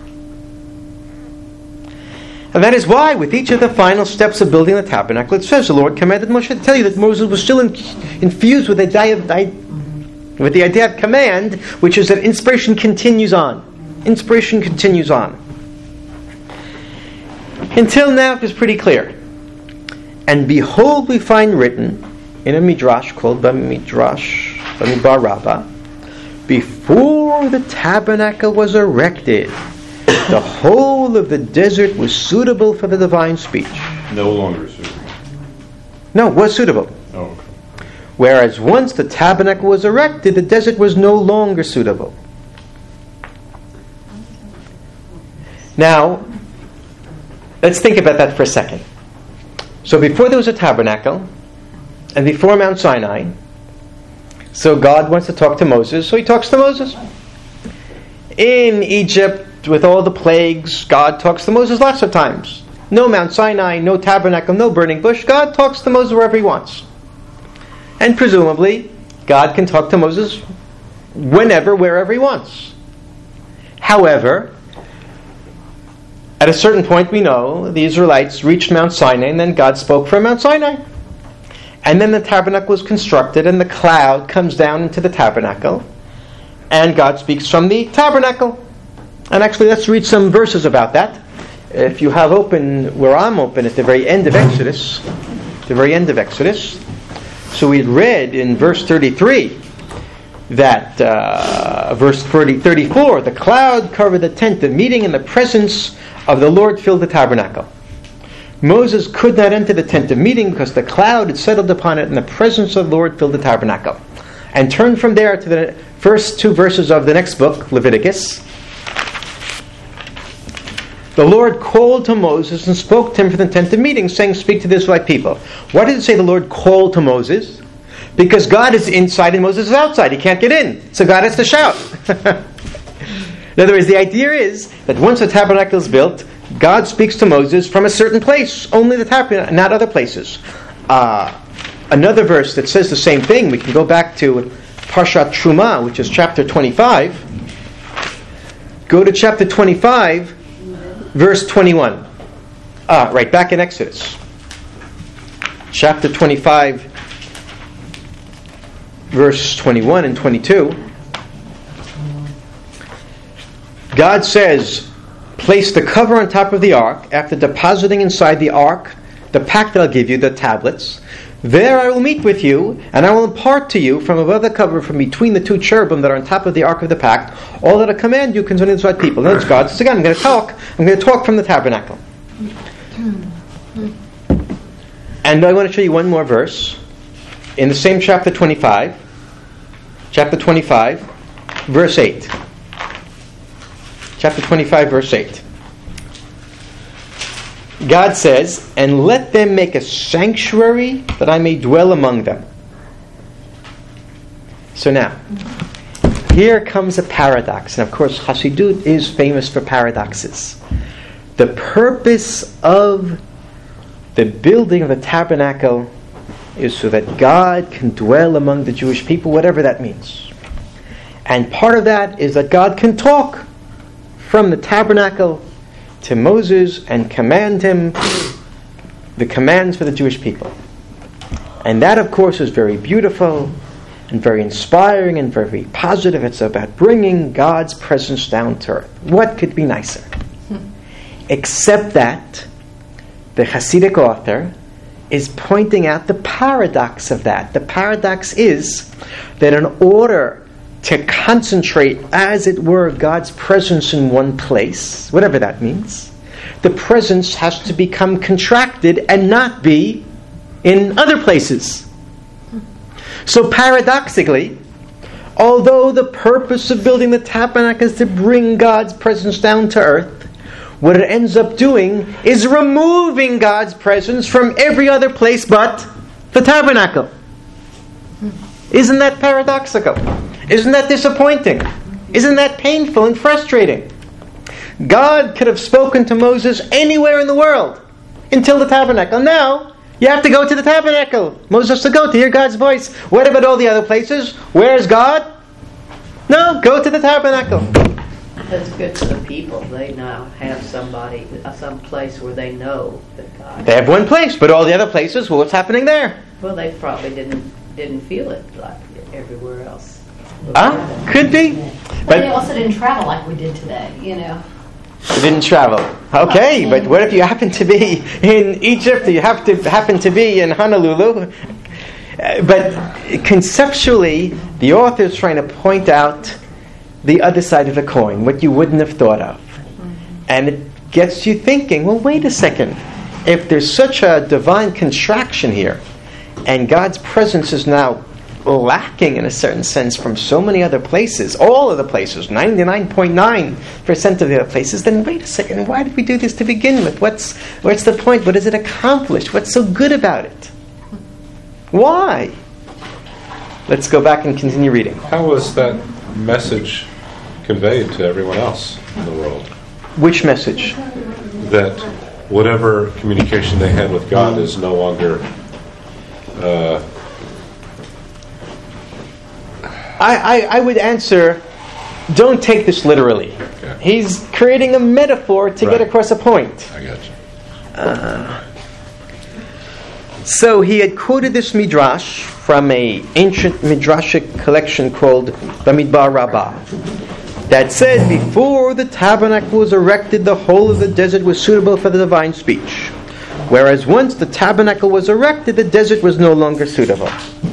Speaker 1: And that is why with each of the final steps of building the tabernacle, it says the Lord commanded Moshe to tell you that Moses was still infused with the idea of command, which is that inspiration continues on. Inspiration continues on. Until now, it was pretty clear. And behold, we find written in a midrash called Bamidbar Rabbah, before the tabernacle was erected, the whole of the desert was suitable for the divine speech.
Speaker 2: No longer suitable.
Speaker 1: No, was suitable.
Speaker 2: Oh, okay.
Speaker 1: Whereas once the tabernacle was erected, the desert was no longer suitable. Now, let's think about that for a second. So before there was a tabernacle, and before Mount Sinai, So God wants to talk to Moses, so he talks to Moses. In Egypt, with all the plagues, God talks to Moses lots of times. No Mount Sinai, no tabernacle, no burning bush. God talks to Moses wherever he wants. And presumably, God can talk to Moses whenever, wherever he wants. However, at a certain point we know the Israelites reached Mount Sinai, and then God spoke from Mount Sinai. And then the tabernacle was constructed, and the cloud comes down into the tabernacle, and God speaks from the tabernacle. And actually, let's read some verses about that. If you have open, where I'm open, at the very end of Exodus, so we had read in verse 33 that, verse 34, the cloud covered the tent of meeting, and the presence of the Lord filled the tabernacle. Moses could not enter the tent of meeting because the cloud had settled upon it, and the presence of the Lord filled the tabernacle. And turn from there to the first 2 verses of the next book, Leviticus. The Lord called to Moses and spoke to him from the tent of meeting, saying, "Speak to the Israelite people." Why did it say the Lord called to Moses? Because God is inside and Moses is outside. He can't get in. So God has to shout. In other words, the idea is that once the tabernacle is built, God speaks to Moses from a certain place, only the tabernacle, not other places. Another verse that says the same thing, we can go back to Parshat Truma, which is chapter 25. Go to chapter 25, verse 21. Right, back in Exodus. Chapter 25, verse 21 and 22. God says, "Place the cover on top of the ark, after depositing inside the ark the pact that I'll give you, the tablets. There I will meet with you, and I will impart to you from above the cover, from between the 2 cherubim that are on top of the ark of the pact, all that I command you concerning the Israelite people." Notice God says again, I'm going to talk from the tabernacle. And I want to show you one more verse in the same chapter 25, verse 8. Chapter 25, verse 8. God says, "And let them make a sanctuary that I may dwell among them." So now, here comes a paradox. And of course, Hasidut is famous for paradoxes. The purpose of the building of the tabernacle is so that God can dwell among the Jewish people, whatever that means. And part of that is that God can talk from the tabernacle to Moses and command him the commands for the Jewish people. And that, of course, is very beautiful and very inspiring and very positive. It's about bringing God's presence down to earth. What could be nicer? Except that the Hasidic author is pointing out the paradox of that. The paradox is that in order to concentrate, as it were, God's presence in one place, whatever that means, the presence has to become contracted and not be in other places. So paradoxically, although the purpose of building the tabernacle is to bring God's presence down to earth, what it ends up doing is removing God's presence from every other place but the tabernacle. Isn't that paradoxical? Isn't that disappointing? Isn't that painful and frustrating? God could have spoken to Moses anywhere in the world until the tabernacle. Now, you have to go to the tabernacle. Moses has to go to hear God's voice. What about all the other places? Where's God? No, go to the tabernacle.
Speaker 8: That's good for the people. They now have somebody, some place where they know that God.
Speaker 1: They have one place, but all the other places, well, what's happening there?
Speaker 8: Well, they probably didn't feel it like everywhere else.
Speaker 1: Could be.
Speaker 3: But they also didn't travel like we did today,
Speaker 1: They didn't travel. Okay, but what if you happen to be in Egypt? You have to happen to be in Honolulu. But conceptually, the author is trying to point out the other side of the coin, what you wouldn't have thought of. And it gets you thinking, well, wait a second. If there's such a divine contraction here, and God's presence is now lacking in a certain sense from so many other places, all of the places, 99.9% of the other places, then wait a second, why did we do this to begin with? What's the point? What does it accomplish? What's so good about it? Why? Let's go back and continue reading.
Speaker 9: How was that message conveyed to everyone else in the world?
Speaker 1: Which message?
Speaker 9: That whatever communication they had with God is no longer...
Speaker 1: I would answer, don't take this literally.
Speaker 9: Okay.
Speaker 1: He's creating a metaphor to get across a point.
Speaker 9: I got you.
Speaker 1: So he had quoted this midrash from an ancient midrashic collection called Bamidbar Rabbah that said, before the tabernacle was erected, the whole of the desert was suitable for the divine speech. Whereas once the tabernacle was erected, the desert was no longer suitable.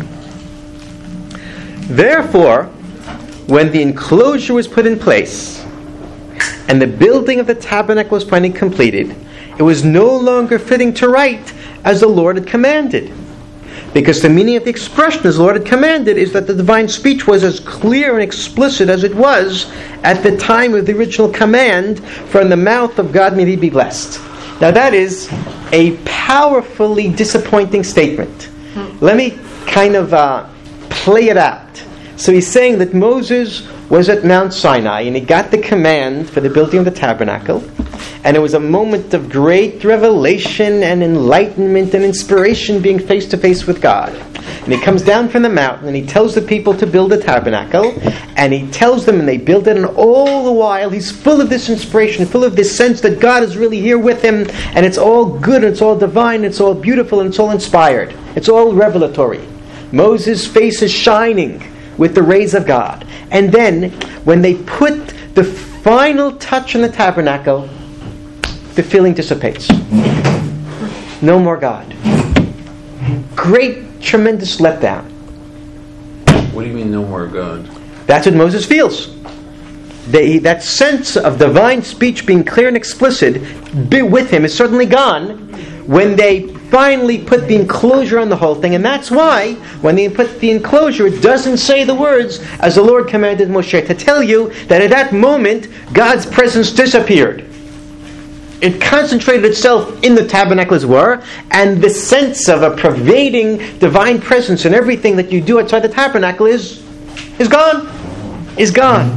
Speaker 1: Therefore, when the enclosure was put in place and the building of the tabernacle was finally completed, it was no longer fitting to write as the Lord had commanded. Because the meaning of the expression as the Lord had commanded is that the divine speech was as clear and explicit as it was at the time of the original command from the mouth of God, may He be blessed. Now that is a powerfully disappointing statement. Let me kind of play it out. So he's saying that Moses was at Mount Sinai and he got the command for the building of the tabernacle, and it was a moment of great revelation and enlightenment and inspiration, being face to face with God. And he comes down from the mountain and he tells the people to build the tabernacle, and he tells them and they build it, and all the while he's full of this inspiration, full of this sense that God is really here with him, and it's all good, and it's all divine, it's all beautiful, and it's all inspired. It's all revelatory. Moses' face is shining with the rays of God. And then, when they put the final touch on the tabernacle, the feeling dissipates. No more God. Great, tremendous letdown.
Speaker 4: What do you mean, no more God?
Speaker 1: That's what Moses feels. That sense of divine speech being clear and explicit with him is certainly gone when they finally put the enclosure on the whole thing. And that's why, when they put the enclosure, it doesn't say the words, as the Lord commanded Moshe, to tell you that at that moment, God's presence disappeared. It concentrated itself in the tabernacle, as it were, and the sense of a pervading divine presence in everything that you do outside the tabernacle is gone. Is gone.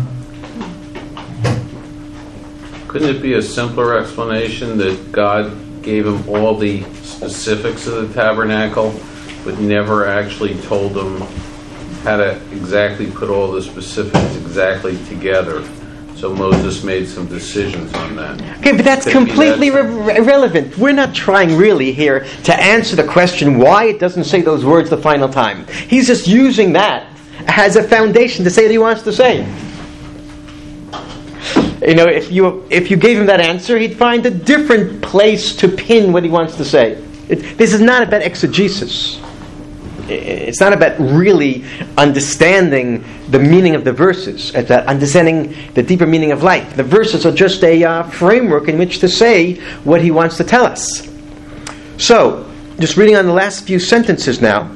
Speaker 4: Couldn't it be a simpler explanation that God gave him all the specifics of the tabernacle, but never actually told him how to exactly put all the specifics exactly together? So Moses made some decisions on that.
Speaker 1: Okay, but that's completely irrelevant. We're not trying really here to answer the question why it doesn't say those words the final time. He's just using that as a foundation to say what he wants to say. You know, if you gave him that answer, he'd find a different place to pin what he wants to say. This is not about exegesis. It's not about really understanding the meaning of the verses. It's about understanding the deeper meaning of life. The verses are just a framework in which to say what he wants to tell us. So, just reading on the last few sentences now.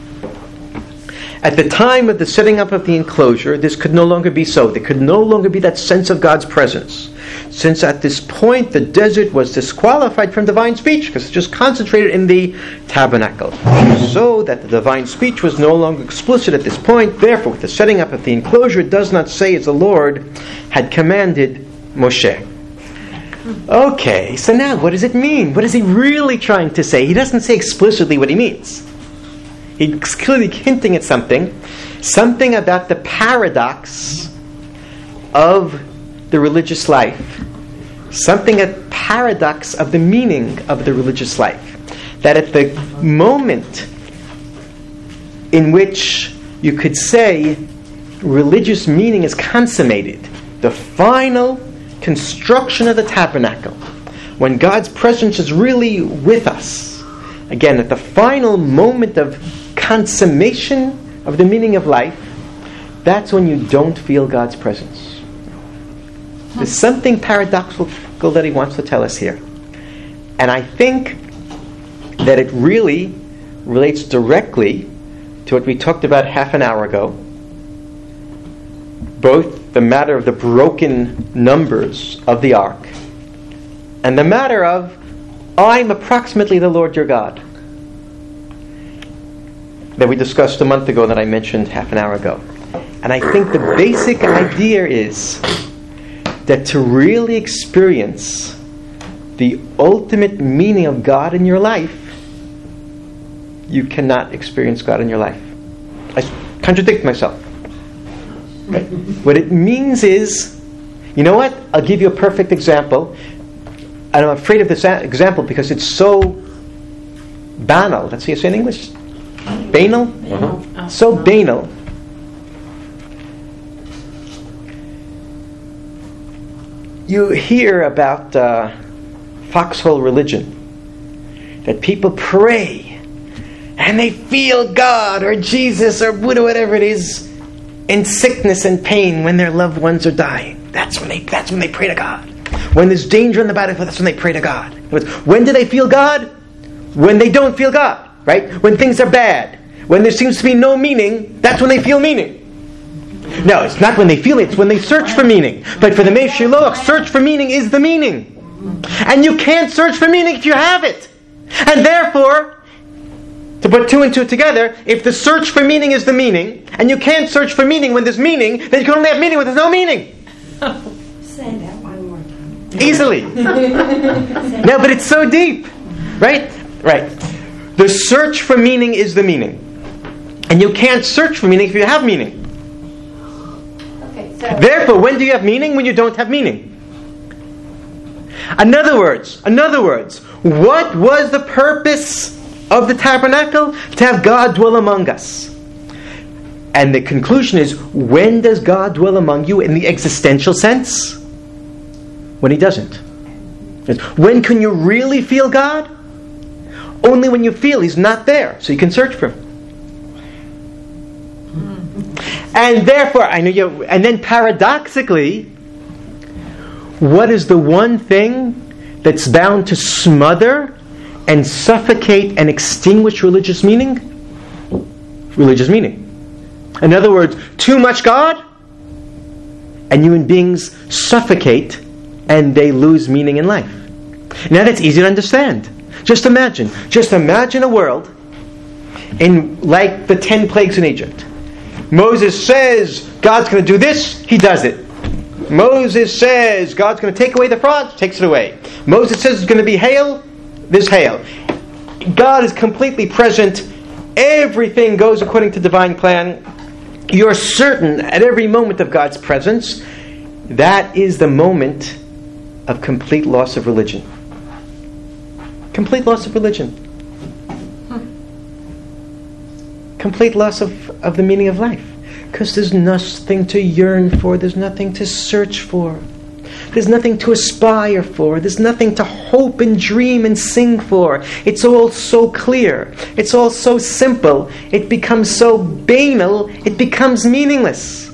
Speaker 1: At the time of the setting up of the enclosure, this could no longer be so. There could no longer be that sense of God's presence. Since at this point the desert was disqualified from divine speech, because it's just concentrated in the tabernacle. So that the divine speech was no longer explicit at this point. Therefore, with the setting up of the enclosure, it does not say as the Lord had commanded Moshe. Okay, so now what does it mean? What is he really trying to say? He doesn't say explicitly what he means. He's clearly hinting at something about the paradox of the religious life, a paradox of the meaning of the religious life. That at the moment in which you could say religious meaning is consummated, the final construction of the tabernacle, when God's presence is really with us, again, at the final moment of consummation of the meaning of life, that's when you don't feel God's presence. There's something paradoxical that he wants to tell us here. And I think that it really relates directly to what we talked about half an hour ago. Both the matter of the broken numbers of the ark and the matter of, I'm approximately the Lord your God. that we discussed a month ago that I mentioned half an hour ago. And I think the basic idea is that to really experience the ultimate meaning of God in your life, you cannot experience God in your life. I contradict myself. Right? What it means is, you know what? I'll give you a perfect example. And I'm afraid of this example because it's so banal. That's how you say in English? Banal? Uh-huh. So banal. You hear about foxhole religion. That people pray and they feel God or Jesus or Buddha, whatever it is, in sickness and pain when their loved ones are dying. That's when they pray to God. When there's danger in the battlefield, that's when they pray to God. When do they feel God? When they don't feel God, right? When things are bad. When there seems to be no meaning, that's when they feel meaning. No, it's not when they feel it, it's when they search for meaning. But for the Mei Shiloach, search for meaning is the meaning. And you can't search for meaning if you have it. And therefore, to put two and two together, if the search for meaning is the meaning, and you can't search for meaning when there's meaning, then you can only have meaning when there's no meaning.
Speaker 7: Say that one more time.
Speaker 1: Easily. No, but it's so deep. Right? Right. The search for meaning is the meaning. And you can't search for meaning if you have meaning.
Speaker 5: Okay, so
Speaker 1: Therefore, when do you have meaning? When you don't have meaning. In other words, what was the purpose of the tabernacle? To have God dwell among us. And the conclusion is, when does God dwell among you in the existential sense? When He doesn't. When can you really feel God? Only when you feel He's not there, so you can search for Him. And therefore, and then paradoxically, what is the one thing that's bound to smother and suffocate and extinguish religious meaning? Religious meaning. In other words, too much God, and human beings suffocate and they lose meaning in life. Now that's easy to understand. Just imagine a world in like the 10 plagues in Egypt. Moses says God's going to do this, He does it. Moses says God's going to take away the frogs, takes it away. Moses says it's going to be hail, there's hail. God is completely present. Everything goes according to divine plan. You're certain at every moment of God's presence. That is the moment of complete loss of religion. Complete loss of religion. Complete loss of the meaning of life. Because there's nothing to yearn for. There's nothing to search for. There's nothing to aspire for. There's nothing to hope and dream and sing for. It's all so clear. It's all so simple. It becomes so banal. It becomes meaningless.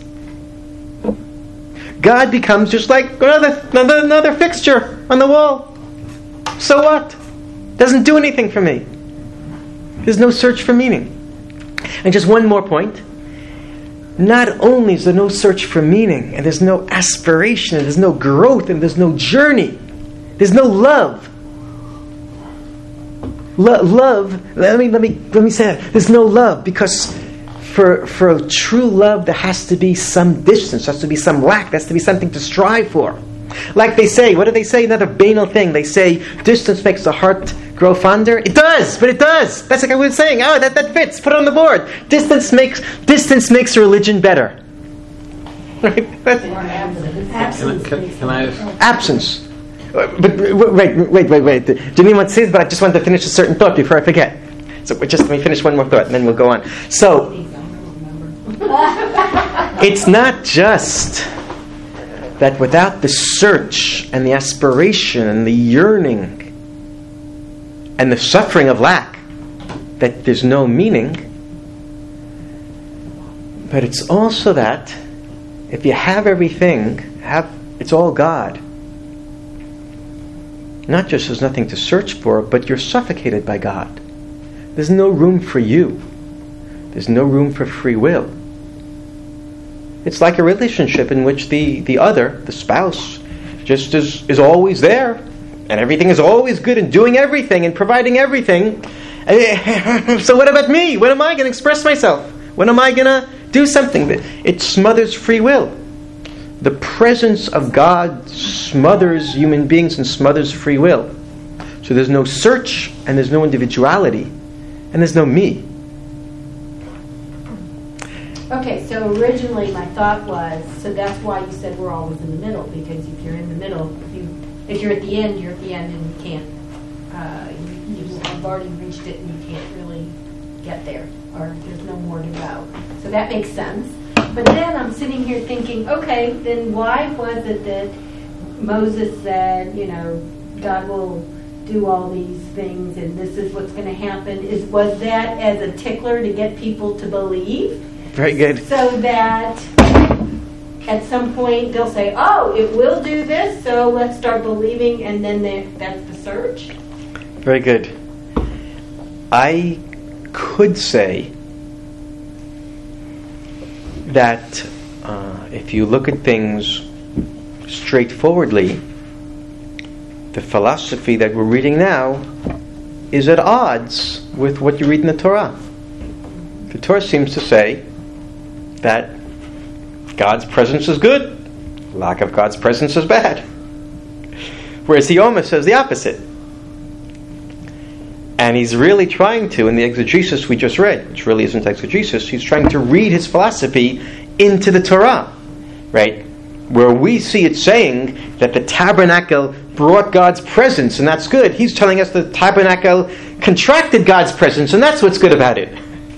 Speaker 1: God becomes just like another fixture on the wall. So what? Doesn't do anything for me. There's no search for meaning. And just one more point. Not only is there no search for meaning, and there's no aspiration, and there's no growth, and there's no journey, there's no love. Love. Let me say that. There's no love because for a true love there has to be some distance, there has to be some lack, there has to be something to strive for. Like they say, what do they say? Another banal thing. They say distance makes the heart grow fonder. It does, but it does. That's like I was saying. Oh, that fits. Put it on the board. Distance makes religion better. Right?
Speaker 4: Can I ask?
Speaker 1: Absence. But wait. Didn't even want to say this, but I just wanted to finish a certain thought before I forget. So just let me finish one more thought, and then we'll go on. So it's not just that without the search and the aspiration and the yearning and the suffering of lack, that there's no meaning. But it's also that if you have everything, it's all God. Not just there's nothing to search for, but you're suffocated by God. There's no room for you. There's no room for free will. It's like a relationship in which the other, the spouse, just is always there, and everything is always good and doing everything and providing everything, So what about me? When am I going to express myself? When am I going to do something? It smothers free will. The presence of God smothers human beings and smothers free will. So there's no search, and there's no individuality, and there's no me.
Speaker 5: Okay, so originally my thought was, so that's why you said we're always in the middle, because if you're in the middle, if you're at the end, you're at the end and you can't, you've already reached it and you can't really get there, or there's no more to go. So that makes sense. But then I'm sitting here thinking, okay, then why was it that Moses said, God will do all these things and this is what's going to happen? Was that as a tickler to get people to believe?
Speaker 1: Very good.
Speaker 5: So that at some point they'll say, oh, it will do this, so let's start believing, and then that's the search?
Speaker 1: Very good. I could say that if you look at things straightforwardly, the philosophy that we're reading now is at odds with what you read in the Torah. The Torah seems to say that God's presence is good, lack of God's presence is bad. Whereas he almost says the opposite. And he's really trying to, in the exegesis we just read, which really isn't exegesis, he's trying to read his philosophy into the Torah, right? Where we see it saying that the tabernacle brought God's presence, and that's good. He's telling us the tabernacle contracted God's presence, and that's what's good about it.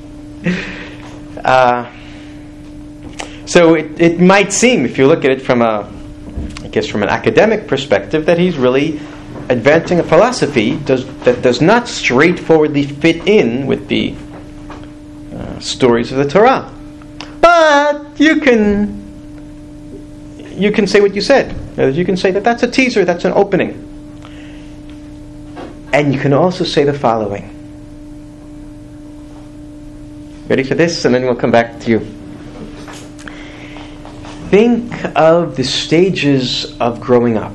Speaker 1: So it might seem, if you look at it from from an academic perspective, that he's really advancing a philosophy that does not straightforwardly fit in with the stories of the Torah. But you can say what you said. You can say that that's a teaser, that's an opening. And you can also say the following. Ready for this? And then we'll come back to you. Think of the stages of growing up.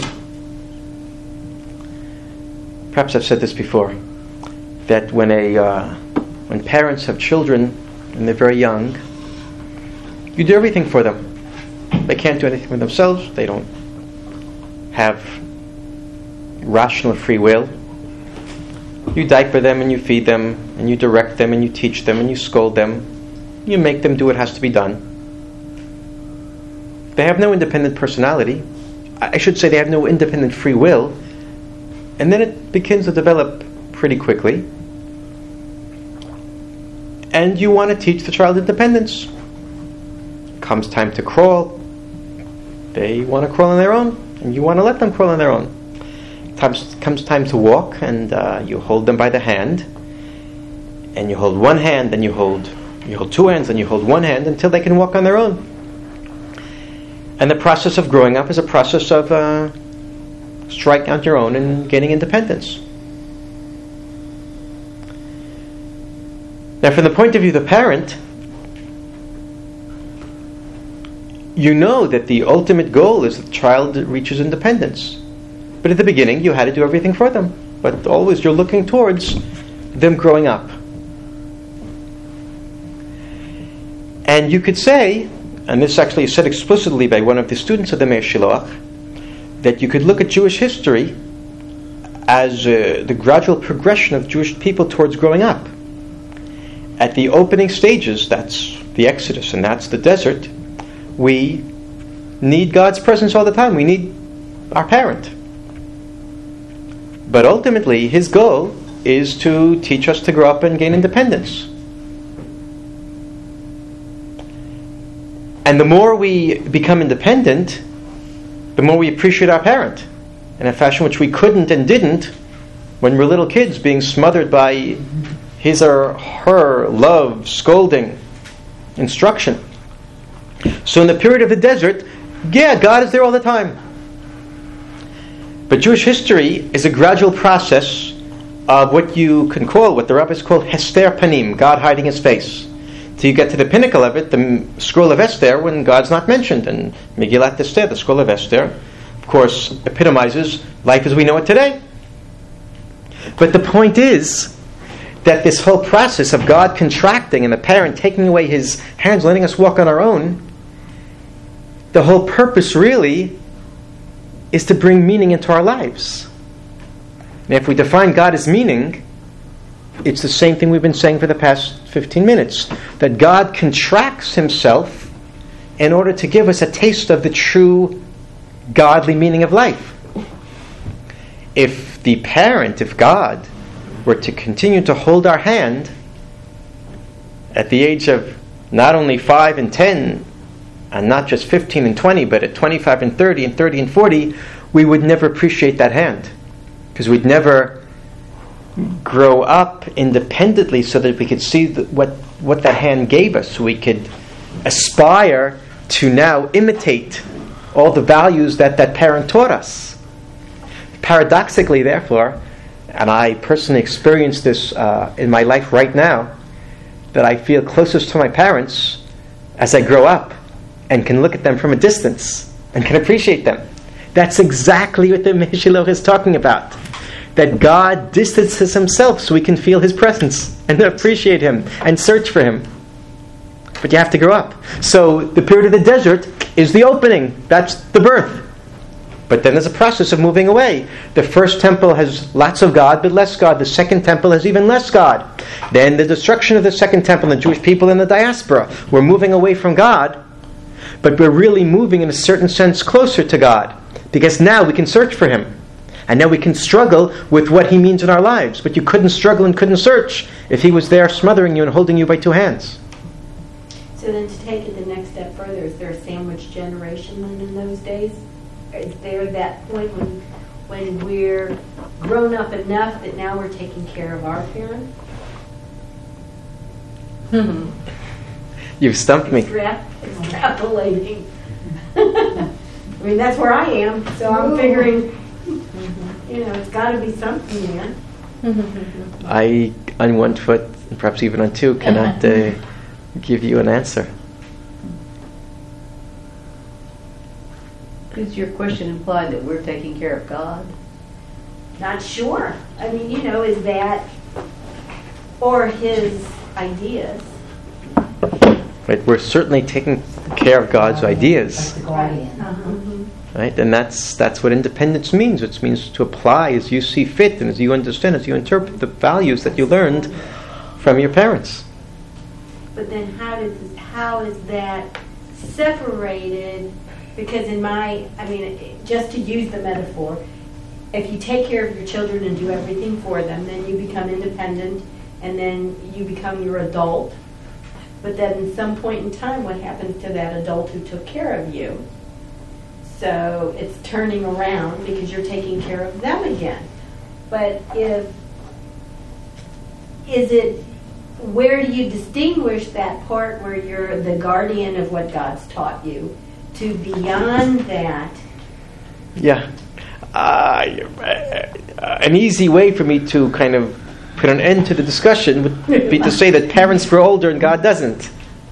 Speaker 1: Perhaps I've said this before, that when parents have children and they're very young, you do everything for them. They can't do anything for themselves. They don't have rational free will. You diaper them and you feed them and you direct them and you teach them and you scold them. You make them do what has to be done. They have no independent personality. I should say they have no independent free will. And then it begins to develop pretty quickly. And you want to teach the child independence. Comes time to crawl. They want to crawl on their own, and you want to let them crawl on their own. Comes time to walk, and you hold them by the hand. And you hold one hand, then you hold two hands, then you hold one hand until they can walk on their own. And the process of growing up is a process of striking out your own and gaining independence. Now, from the point of view of the parent, you know that the ultimate goal is that the child reaches independence. But at the beginning, you had to do everything for them. But always you're looking towards them growing up. And you could say, and this actually is said explicitly by one of the students of the Meir Shiloach, that you could look at Jewish history as the gradual progression of Jewish people towards growing up. At the opening stages, that's the Exodus and that's the desert, we need God's presence all the time. We need our parent. But ultimately, his goal is to teach us to grow up and gain independence. And the more we become independent, the more we appreciate our parent in a fashion which we couldn't and didn't when we were little kids, being smothered by his or her love, scolding, instruction. So in the period of the desert, God is there all the time. But Jewish history is a gradual process of what the rabbis call Hester Panim, God hiding his face. Till you get to the pinnacle of it, the scroll of Esther, when God's not mentioned. And Megillat Esther, the scroll of Esther, of course, epitomizes life as we know it today. But the point is that this whole process of God contracting and the parent taking away his hands, letting us walk on our own, the whole purpose really is to bring meaning into our lives. And if we define God as meaning, it's the same thing we've been saying for the past 15 minutes, that God contracts himself in order to give us a taste of the true godly meaning of life. If the parent, if God, were to continue to hold our hand at the age of not only 5 and 10, and not just 15 and 20, but at 25 and 30 and 30 and 40, we would never appreciate that hand. Because we'd never grow up independently so that we could see what that hand gave us, so we could aspire to now imitate all the values that that parent taught us. Paradoxically, therefore, and I personally experience this in my life right now, that I feel closest to my parents as I grow up and can look at them from a distance and can appreciate them. That's exactly what the Meshiloch is talking about. That God distances himself so we can feel his presence and appreciate him and search for him. But you have to grow up. So the period of the desert is the opening. That's the birth. But then there's a process of moving away. The first temple has lots of God, but less God. The second temple has even less God. Then the destruction of the second temple, and the Jewish people in the diaspora. We're moving away from God, but we're really moving in a certain sense closer to God. Because now we can search for him. And now we can struggle with what he means in our lives. But you couldn't struggle and couldn't search if he was there smothering you and holding you by 2 hands.
Speaker 5: So then to take it the next step further, is there a sandwich generation then in those days? Is there that point when we're grown up enough that now we're taking care of our parents?
Speaker 1: You've stumped me.
Speaker 5: Extrapolating. I mean, that's where I am, so I'm figuring, it's got to be something there.
Speaker 1: I, on 1 foot, and perhaps even on 2, cannot give you an answer.
Speaker 8: Does your question imply that we're taking care of God?
Speaker 5: Not sure. I mean, is that, or his ideas?
Speaker 1: Right, we're certainly taking care of God's ideas.
Speaker 7: Like the guardian.
Speaker 1: Right, and that's what independence means. It means to apply as you see fit and as you understand, as you interpret the values that you learned from your parents.
Speaker 5: But then how is that separated? Because just to use the metaphor, if you take care of your children and do everything for them, then you become independent and then you become your adult. But then at some point in time, what happens to that adult who took care of you? So it's turning around because you're taking care of them again. But where do you distinguish that part where you're the guardian of what God's taught you to beyond that?
Speaker 1: Yeah. An easy way for me to kind of put an end to the discussion would be to say that parents grow older and God doesn't.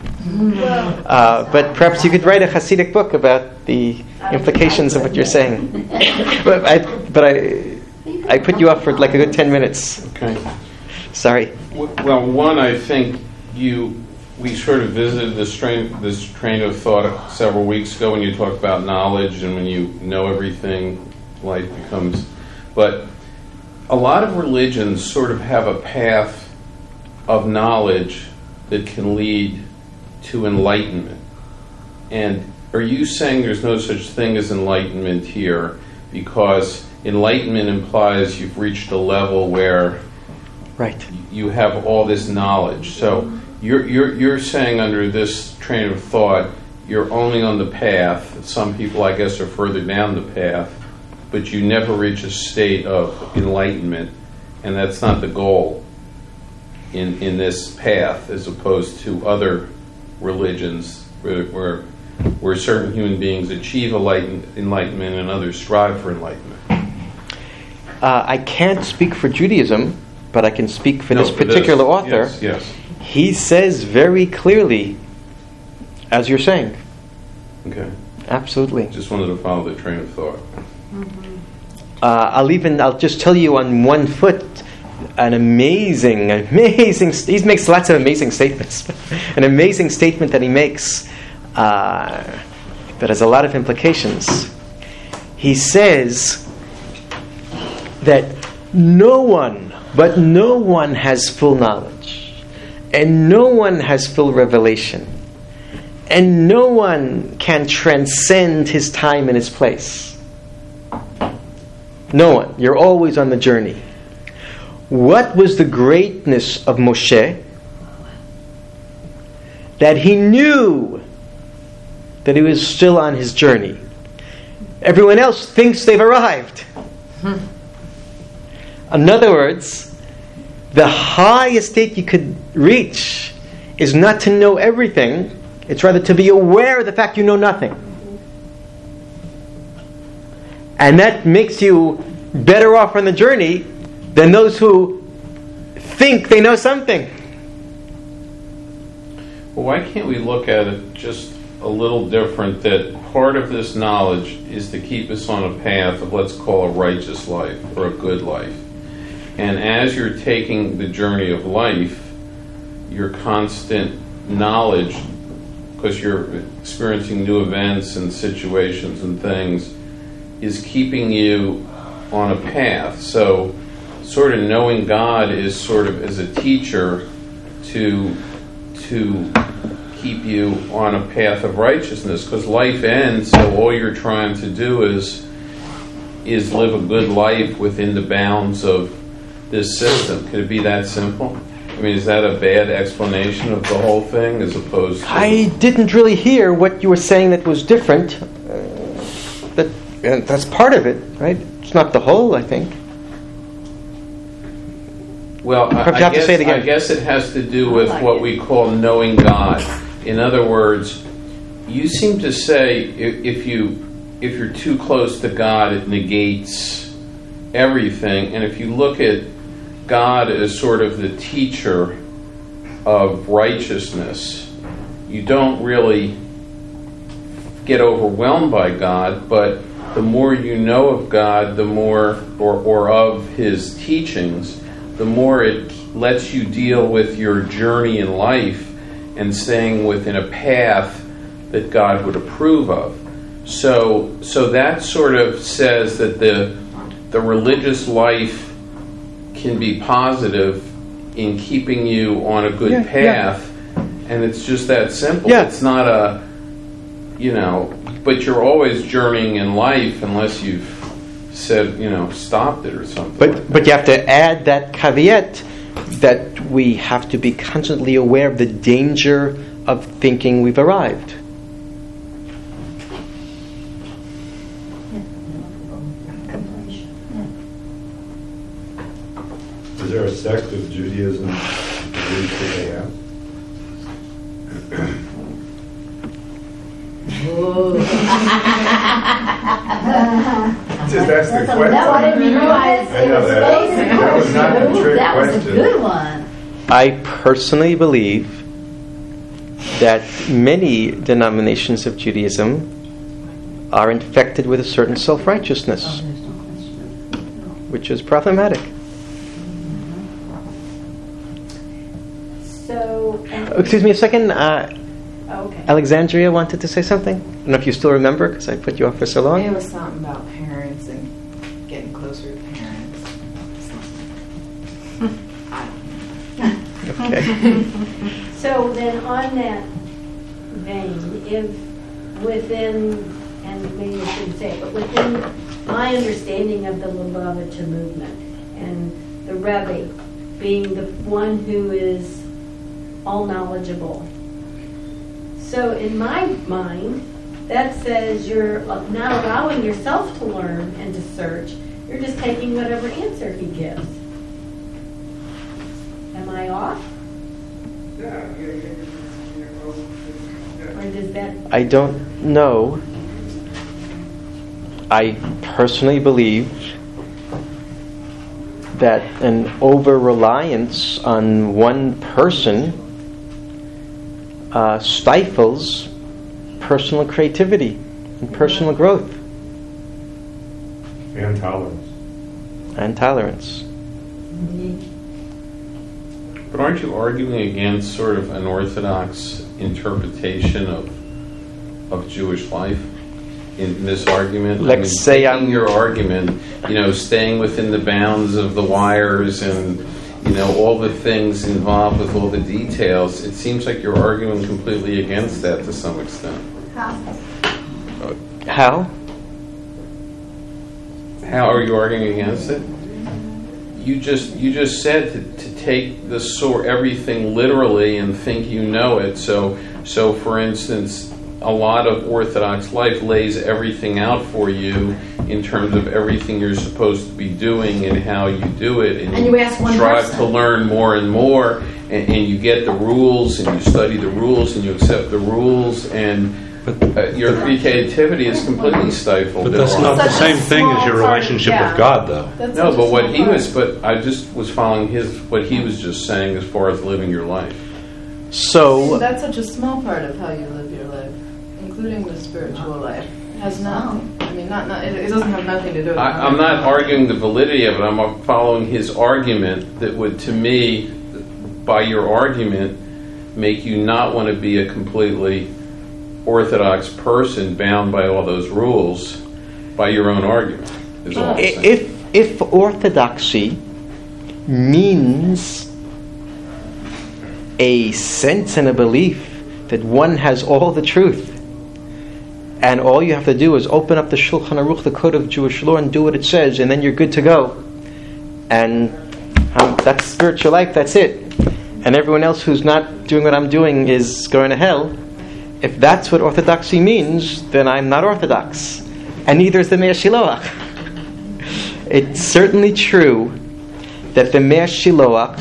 Speaker 1: But perhaps you could write a Hasidic book about the implications of what you're saying. But I put you up for like a good 10 minutes.
Speaker 4: Okay.
Speaker 1: Sorry.
Speaker 4: Well, one, I think we sort of visited this train of thought several weeks ago when you talked about knowledge, and when you know everything, life becomes. But a lot of religions sort of have a path of knowledge that can lead to enlightenment. And are you saying there's no such thing as enlightenment here? Because enlightenment implies you've reached a level where you have all this knowledge. So you're saying under this train of thought, you're only on the path. Some people, I guess, are further down the path, but you never reach a state of enlightenment, and that's not the goal in this path, as opposed to other religions where certain human beings achieve enlightenment and others strive for enlightenment.
Speaker 1: I can't speak for Judaism, but I can speak for this particular author.
Speaker 4: Yes.
Speaker 1: He says very clearly, as you're saying.
Speaker 4: Okay.
Speaker 1: Absolutely.
Speaker 4: Just wanted to follow the train of thought.
Speaker 1: I'll just tell you on 1 foot, an amazing, he makes lots of amazing statements. An amazing statement that he makes that has a lot of implications. He says that no one has full knowledge, and no one has full revelation, and no one can transcend his time and his place. No one. You're always on the journey. What was the greatness of Moshe? That he knew that he was still on his journey. Everyone else thinks they've arrived. In other words, the highest state you could reach is not to know everything. It's rather to be aware of the fact you know nothing. And that makes you better off on the journey than those who think they know something.
Speaker 4: Well, why can't we look at it just a little different, that part of this knowledge is to keep us on a path of, let's call, a righteous life or a good life. And as you're taking the journey of life, your constant knowledge, because you're experiencing new events and situations and things, is keeping you on a path. So sort of knowing God is sort of as a teacher to keep you on a path of righteousness, because life ends, so all you're trying to do is live a good life within the bounds of this system. Could it be that simple? I mean, is that a bad explanation of the whole thing as opposed to...
Speaker 1: I didn't really hear what you were saying that was different. That's part of it, right? It's not the whole, I think.
Speaker 4: Well, I guess it has to do with what we call knowing God. In other words, you seem to say if you're too close to God, it negates everything. And if you look at God as sort of the teacher of righteousness, you don't really get overwhelmed by God, but the more you know of God, the more, or of His teachings, the more it lets you deal with your journey in life and staying within a path that God would approve of. So that sort of says that the religious life can be positive in keeping you on a good path, and it's just that simple.
Speaker 1: Yeah.
Speaker 4: It's not a, but you're always journeying in life unless you've said, stopped it or something.
Speaker 1: But you have to add that caveat that we have to be constantly aware of the danger of thinking we've arrived.
Speaker 2: Is there a sect of Judaism that they have? Just ask the question.
Speaker 3: No, I didn't realize
Speaker 2: I know that was not a trick
Speaker 3: That was a
Speaker 2: question.
Speaker 3: good one.
Speaker 1: I personally believe that many denominations of Judaism are infected with a certain self-righteousness, which is problematic.
Speaker 5: So,
Speaker 1: Excuse me a second.
Speaker 5: okay.
Speaker 1: Alexandria wanted to say something. I don't know if you still remember, because I put you off for so long.
Speaker 7: It was something about parents and getting closer to parents.
Speaker 1: Okay.
Speaker 5: So then on that vein, if within, and maybe I shouldn't say it, but within my understanding of the Lubavitcher movement and the Rebbe being the one who is all knowledgeable. So in my mind, that says you're not allowing yourself to learn and to search. You're just taking whatever answer he gives. Am I off? Or does that...
Speaker 1: I don't know. I personally believe that an over-reliance on one person stifles personal creativity and personal growth.
Speaker 2: And tolerance.
Speaker 1: And tolerance.
Speaker 4: But aren't you arguing against sort of an orthodox interpretation of Jewish life in this argument?
Speaker 1: Let's say
Speaker 4: taking your argument, staying within the bounds of the wires and all the things involved with all the details. It seems like you're arguing completely against that to some extent.
Speaker 1: How?
Speaker 4: How are you arguing against it? You just said to take everything literally and think you know it. So for instance, a lot of Orthodox life lays everything out for you in terms of everything you're supposed to be doing and how you do it, and
Speaker 3: you ask one
Speaker 4: strive
Speaker 3: person
Speaker 4: to learn more and more, and you get the rules and you study the rules and you accept the rules, and your creativity is completely stifled.
Speaker 9: But that's not the same thing as your relationship with God, though.
Speaker 4: No, but I just was following what he was just saying as far as living your life.
Speaker 1: So
Speaker 7: that's such a small part of how you live your life, including the spiritual life. It has nothing. I mean, it doesn't have nothing to do with it.
Speaker 4: I'm not arguing the validity of it. I'm following his argument that would, to me, by your argument, make you not want to be a completely Orthodox person bound by all those rules by your own argument. Is all I'm saying.
Speaker 1: If orthodoxy means a sense and a belief that one has all the truth, and all you have to do is open up the Shulchan Aruch, the Code of Jewish Law, and do what it says, and then you're good to go. And that's spiritual life, that's it. And everyone else who's not doing what I'm doing is going to hell. If that's what orthodoxy means, then I'm not Orthodox. And neither is the Me'er Shiloach. It's certainly true that the Me'er Shiloach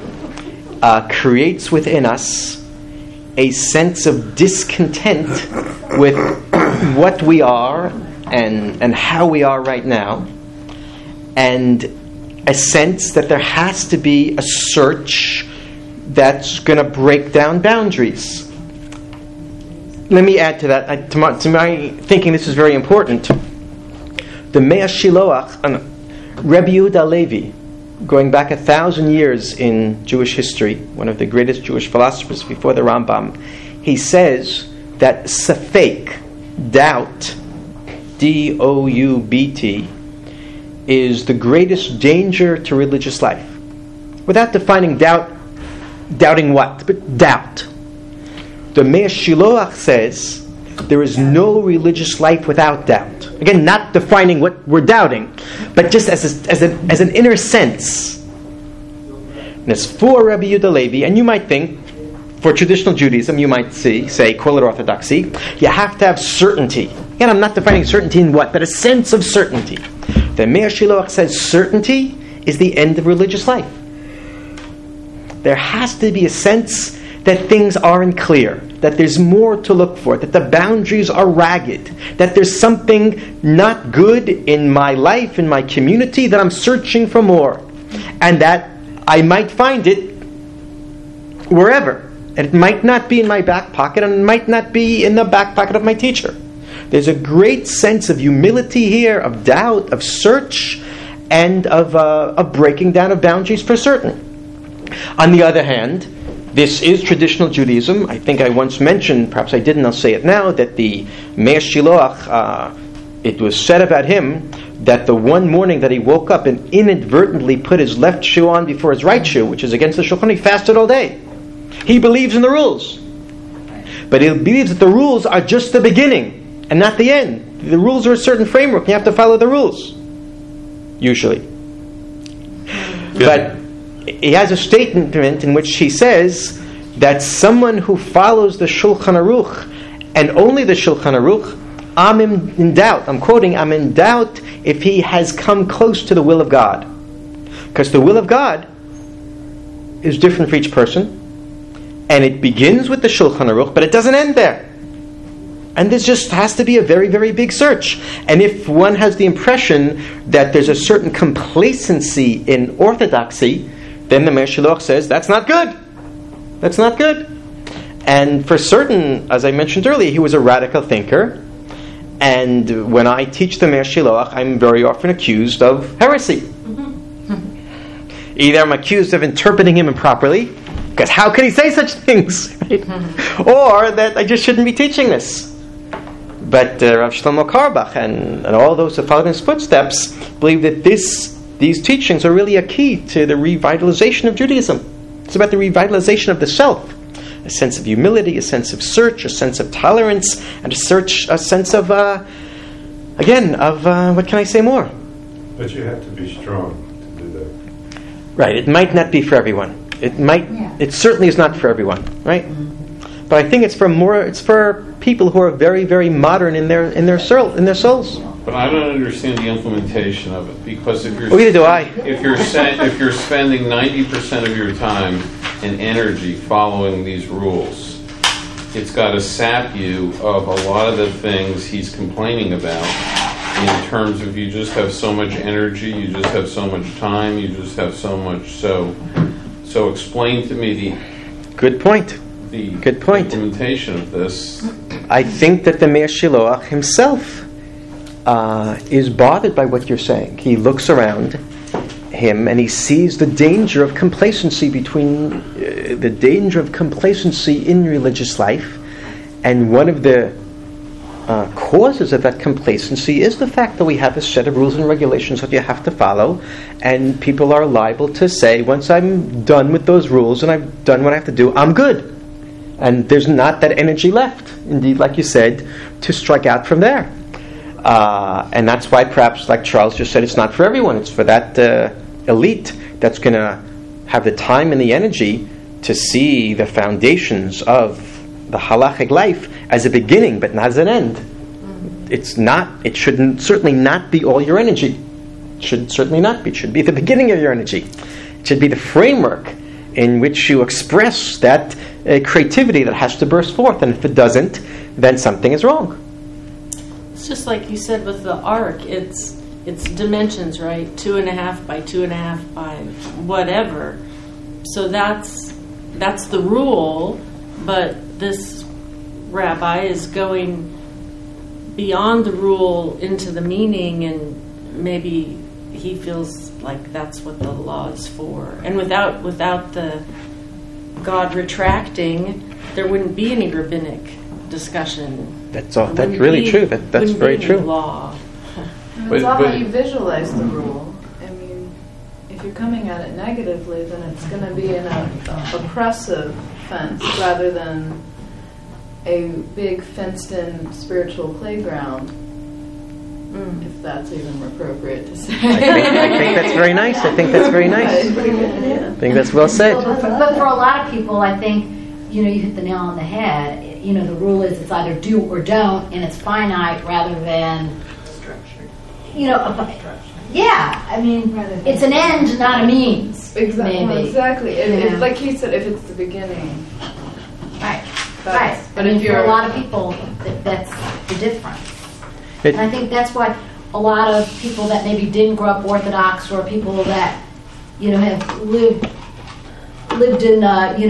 Speaker 1: creates within us a sense of discontent with what we are and how we are right now, and a sense that there has to be a search that's going to break down boundaries. Let me add to that. To my thinking, this is very important. The Me'er Shiloach, Rebbe Yehuda Levi, going back 1,000 years in Jewish history, one of the greatest Jewish philosophers before the Rambam, he says that safek, doubt, D-O-U-B-T, is the greatest danger to religious life. Without defining doubt, doubting what? But doubt. The Me'er Shiloach says there is no religious life without doubt. Again, not defining what we're doubting, but just as an inner sense. And as for Rabbi Yehuda Levi, and you might think, for traditional Judaism, you might say, call it orthodoxy, you have to have certainty. Again, I'm not defining certainty in what, but a sense of certainty. The Me'er Shiloach says certainty is the end of religious life. There has to be a sense that things aren't clear, that there's more to look for, that the boundaries are ragged, that there's something not good in my life, in my community, that I'm searching for more, and that I might find it wherever. And it might not be in my back pocket, and it might not be in the back pocket of my teacher. There's a great sense of humility here, of doubt, of search, and of breaking down of boundaries for certain. On the other hand, this is traditional Judaism. I think I once mentioned, perhaps I didn't, I'll say it now, that the Me'er Shiloach, it was said about him that the one morning that he woke up and inadvertently put his left shoe on before his right shoe, which is against the Shulchan, he fasted all day. He believes in the rules. But he believes that the rules are just the beginning and not the end. The rules are a certain framework. You have to follow the rules. Usually. Yeah. But he has a statement in which he says that someone who follows the Shulchan Aruch, and only the Shulchan Aruch, I'm in doubt. I'm quoting, I'm in doubt if he has come close to the will of God. Because the will of God is different for each person. And it begins with the Shulchan Aruch, but it doesn't end there. And this just has to be a very, very big search. And if one has the impression that there's a certain complacency in orthodoxy, then the Me'er Shiloach says, that's not good. That's not good. And for certain, as I mentioned earlier, he was a radical thinker. And when I teach the Me'er Shiloach, I'm very often accused of heresy. Either I'm accused of interpreting him improperly, because how could he say such things? Right? Or that I just shouldn't be teaching this. But Rav Shlomo Carlebach and all those who followed in his footsteps believe that these teachings are really a key to the revitalization of Judaism. It's about the revitalization of the self. A sense of humility, a sense of search, a sense of tolerance, and a sense of, what can I say more?
Speaker 9: But you have to be strong to do that.
Speaker 1: Right, it might not be for everyone. It certainly is not for everyone, right? Mm-hmm. But I think it's for people who are very, very modern in their souls.
Speaker 4: But I don't understand the implementation of it, because if you're
Speaker 1: neither do I.
Speaker 4: If you're spending 90% of your time and energy following these rules, it's got to sap you of a lot of the things he's complaining about. In terms of you just have so much energy, you just have so much time, you just have so much. So explain to me the
Speaker 1: good point.
Speaker 4: The
Speaker 1: good point.
Speaker 4: Implementation of this.
Speaker 1: I think that the Meir Shiloach himself is bothered by what you're saying. He looks around him and he sees the danger of complacency in religious life, and one of the causes of that complacency is the fact that we have a set of rules and regulations that you have to follow, and people are liable to say, once I'm done with those rules and I've done what I have to do, I'm good. And there's not that energy left, indeed, like you said, to strike out from there. And that's why, perhaps, like Charles just said, it's not for everyone. It's for that elite that's going to have the time and the energy to see the foundations of the halachic life as a beginning, but not as an end. It shouldn't certainly not be all your energy. It should certainly not be. It should be the beginning of your energy. It should be the framework in which you express that creativity that has to burst forth. And if it doesn't, then something is wrong.
Speaker 6: It's just like you said with the ark. It's dimensions, right? 2.5 by 2.5 by whatever. So that's the rule. But this rabbi is going beyond the rule into the meaning, and maybe he feels like that's what the law is for. And without the God retracting, there wouldn't be any rabbinic discussion.
Speaker 1: That's really true. That's very true.
Speaker 6: Law.
Speaker 7: It's all how you visualize the rule. I mean, if you're coming at it negatively, then it's going to be an oppressive fence rather than a big fenced-in spiritual playground. If that's even appropriate to say.
Speaker 1: I think that's very nice. I think that's very nice. I think that's well said.
Speaker 3: But for a lot of people, I think, you hit the nail on the head. The rule is it's either do or don't, and it's finite rather than structure. Yeah, I mean, it's an end, not a means.
Speaker 7: Exactly.
Speaker 3: Maybe.
Speaker 7: Exactly. If, like he said, if it's the beginning.
Speaker 3: Right.
Speaker 7: Right.
Speaker 3: But for a lot of people, that's the difference. And I think that's why a lot of people that maybe didn't grow up Orthodox, or people that have lived in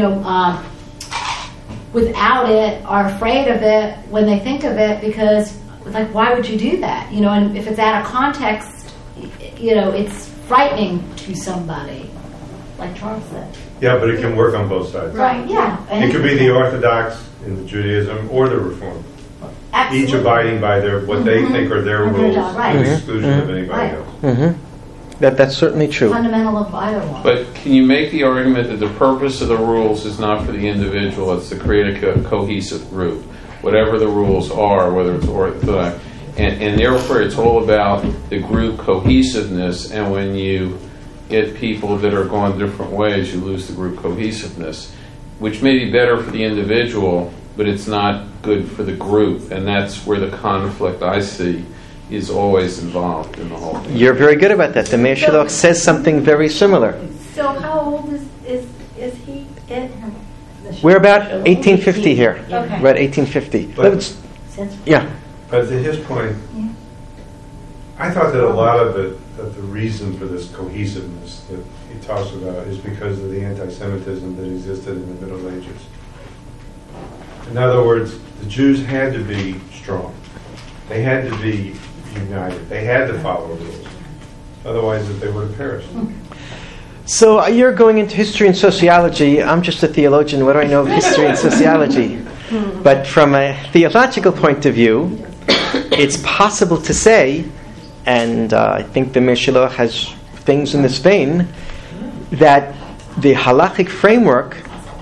Speaker 3: without it, are afraid of it when they think of it, because why would you do that? And if it's out of context, it's frightening to somebody, like Charles said.
Speaker 2: Yeah, but it can work on both sides.
Speaker 3: Right. Yeah.
Speaker 2: It could be the Orthodox in the Judaism or the Reform.
Speaker 3: Absolutely.
Speaker 2: Each abiding by what they think are their rules,
Speaker 3: right.
Speaker 2: to the exclusion of anybody else.
Speaker 1: Mm-hmm. That's certainly true.
Speaker 3: Fundamental of either one.
Speaker 4: But can you make the argument that the purpose of the rules is not for the individual, it's to create a cohesive group, whatever the rules are, whether it's Orthodox, and therefore it's all about the group cohesiveness, and when you get people that are going different ways, you lose the group cohesiveness, which may be better for the individual, but it's not good for the group, and that's where the conflict I see is always involved in the whole thing.
Speaker 1: You're very good about that. The Meir Shiloach says something very similar.
Speaker 5: So how old is he?
Speaker 1: We're about 1850 here.
Speaker 5: Okay.
Speaker 1: We're at 1850.
Speaker 2: But,
Speaker 1: yeah.
Speaker 2: But to his point, I thought that a lot of it, that the reason for this cohesiveness that he talks about is because of the anti-Semitism that existed in the Middle Ages. In other words, the Jews had to be strong. They had to be united. They had to follow rules. Otherwise, they would have perished.
Speaker 1: So you're going into history and sociology. I'm just a theologian. What do I know of history and sociology? But from a theological point of view, it's possible to say, and I think the Meir Shiloh has things in this vein, that the halachic framework,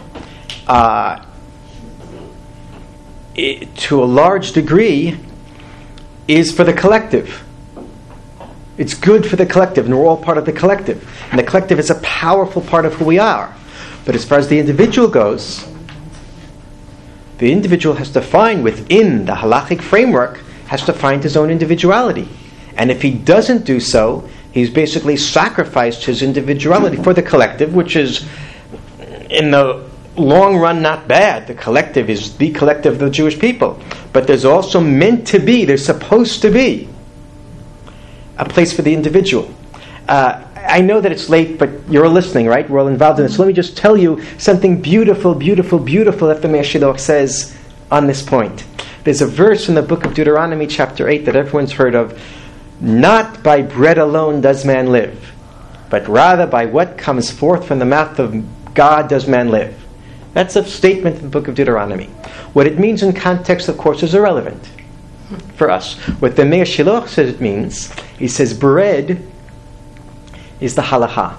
Speaker 1: to a large degree, is for the collective. It's good for the collective, and we're all part of the collective. And the collective is a powerful part of who we are. But as far as the individual goes, the individual has to find within the halachic framework, has to find his own individuality. And if he doesn't do so, he's basically sacrificed his individuality for the collective, which is, in the long run, not bad. The collective is the collective of the Jewish people. But there's also meant to be, there's supposed to be, a place for the individual. I know that it's late, but you're all listening, right? We're all involved in this. So let me just tell you something beautiful, beautiful, beautiful that the Meir Shiloh says on this point. There's a verse in the book of Deuteronomy, chapter 8, that everyone's heard of. Not by bread alone does man live, but rather by what comes forth from the mouth of God does man live. That's a statement in the book of Deuteronomy. What it means in context, of course, is irrelevant for us. What the Meir Shiloh says it means, he says bread is the halacha.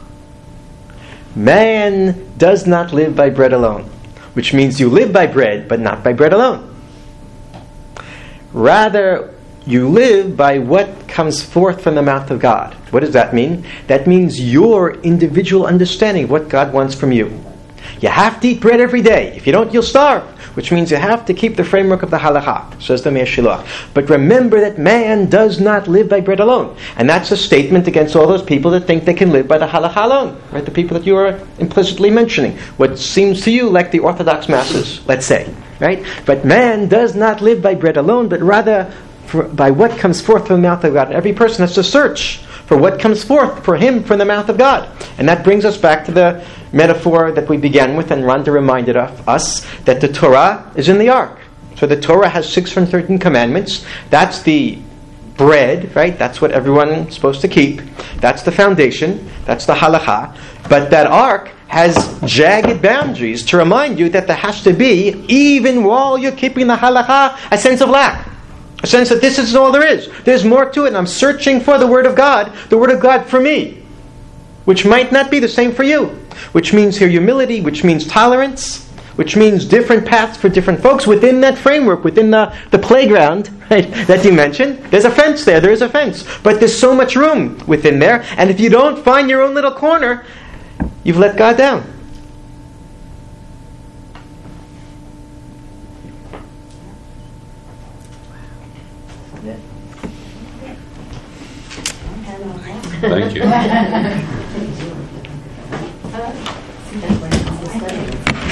Speaker 1: Man does not live by bread alone, which means you live by bread, but not by bread alone. Rather, you live by what comes forth from the mouth of God. What does that mean? That means your individual understanding of what God wants from you. You have to eat bread every day. If you don't, you'll starve. Which means you have to keep the framework of the halakha, says the Meir Shiloh. But remember that man does not live by bread alone. And that's a statement against all those people that think they can live by the halakha alone. Right? The people that you are implicitly mentioning. What seems to you like the Orthodox masses, let's say. Right? But man does not live by bread alone, but rather by what comes forth from the mouth of God. And every person has to search for what comes forth for him from the mouth of God. And that brings us back to the metaphor that we began with, and Rhonda reminded us that the Torah is in the ark. So the Torah has 613 commandments. That's the bread, right? That's what everyone's supposed to keep. That's the foundation. That's the halakha. But that ark has jagged boundaries to remind you that there has to be, even while you're keeping the halakha, a sense of lack. A sense that this is all there is. There's more to it, and I'm searching for the Word of God for me, which might not be the same for you, which means here humility, which means tolerance, which means different paths for different folks within that framework, within the playground, right, that you mentioned. There's a fence there is a fence, but there's so much room within there, and if you don't find your own little corner, you've let God down.
Speaker 9: Thank you.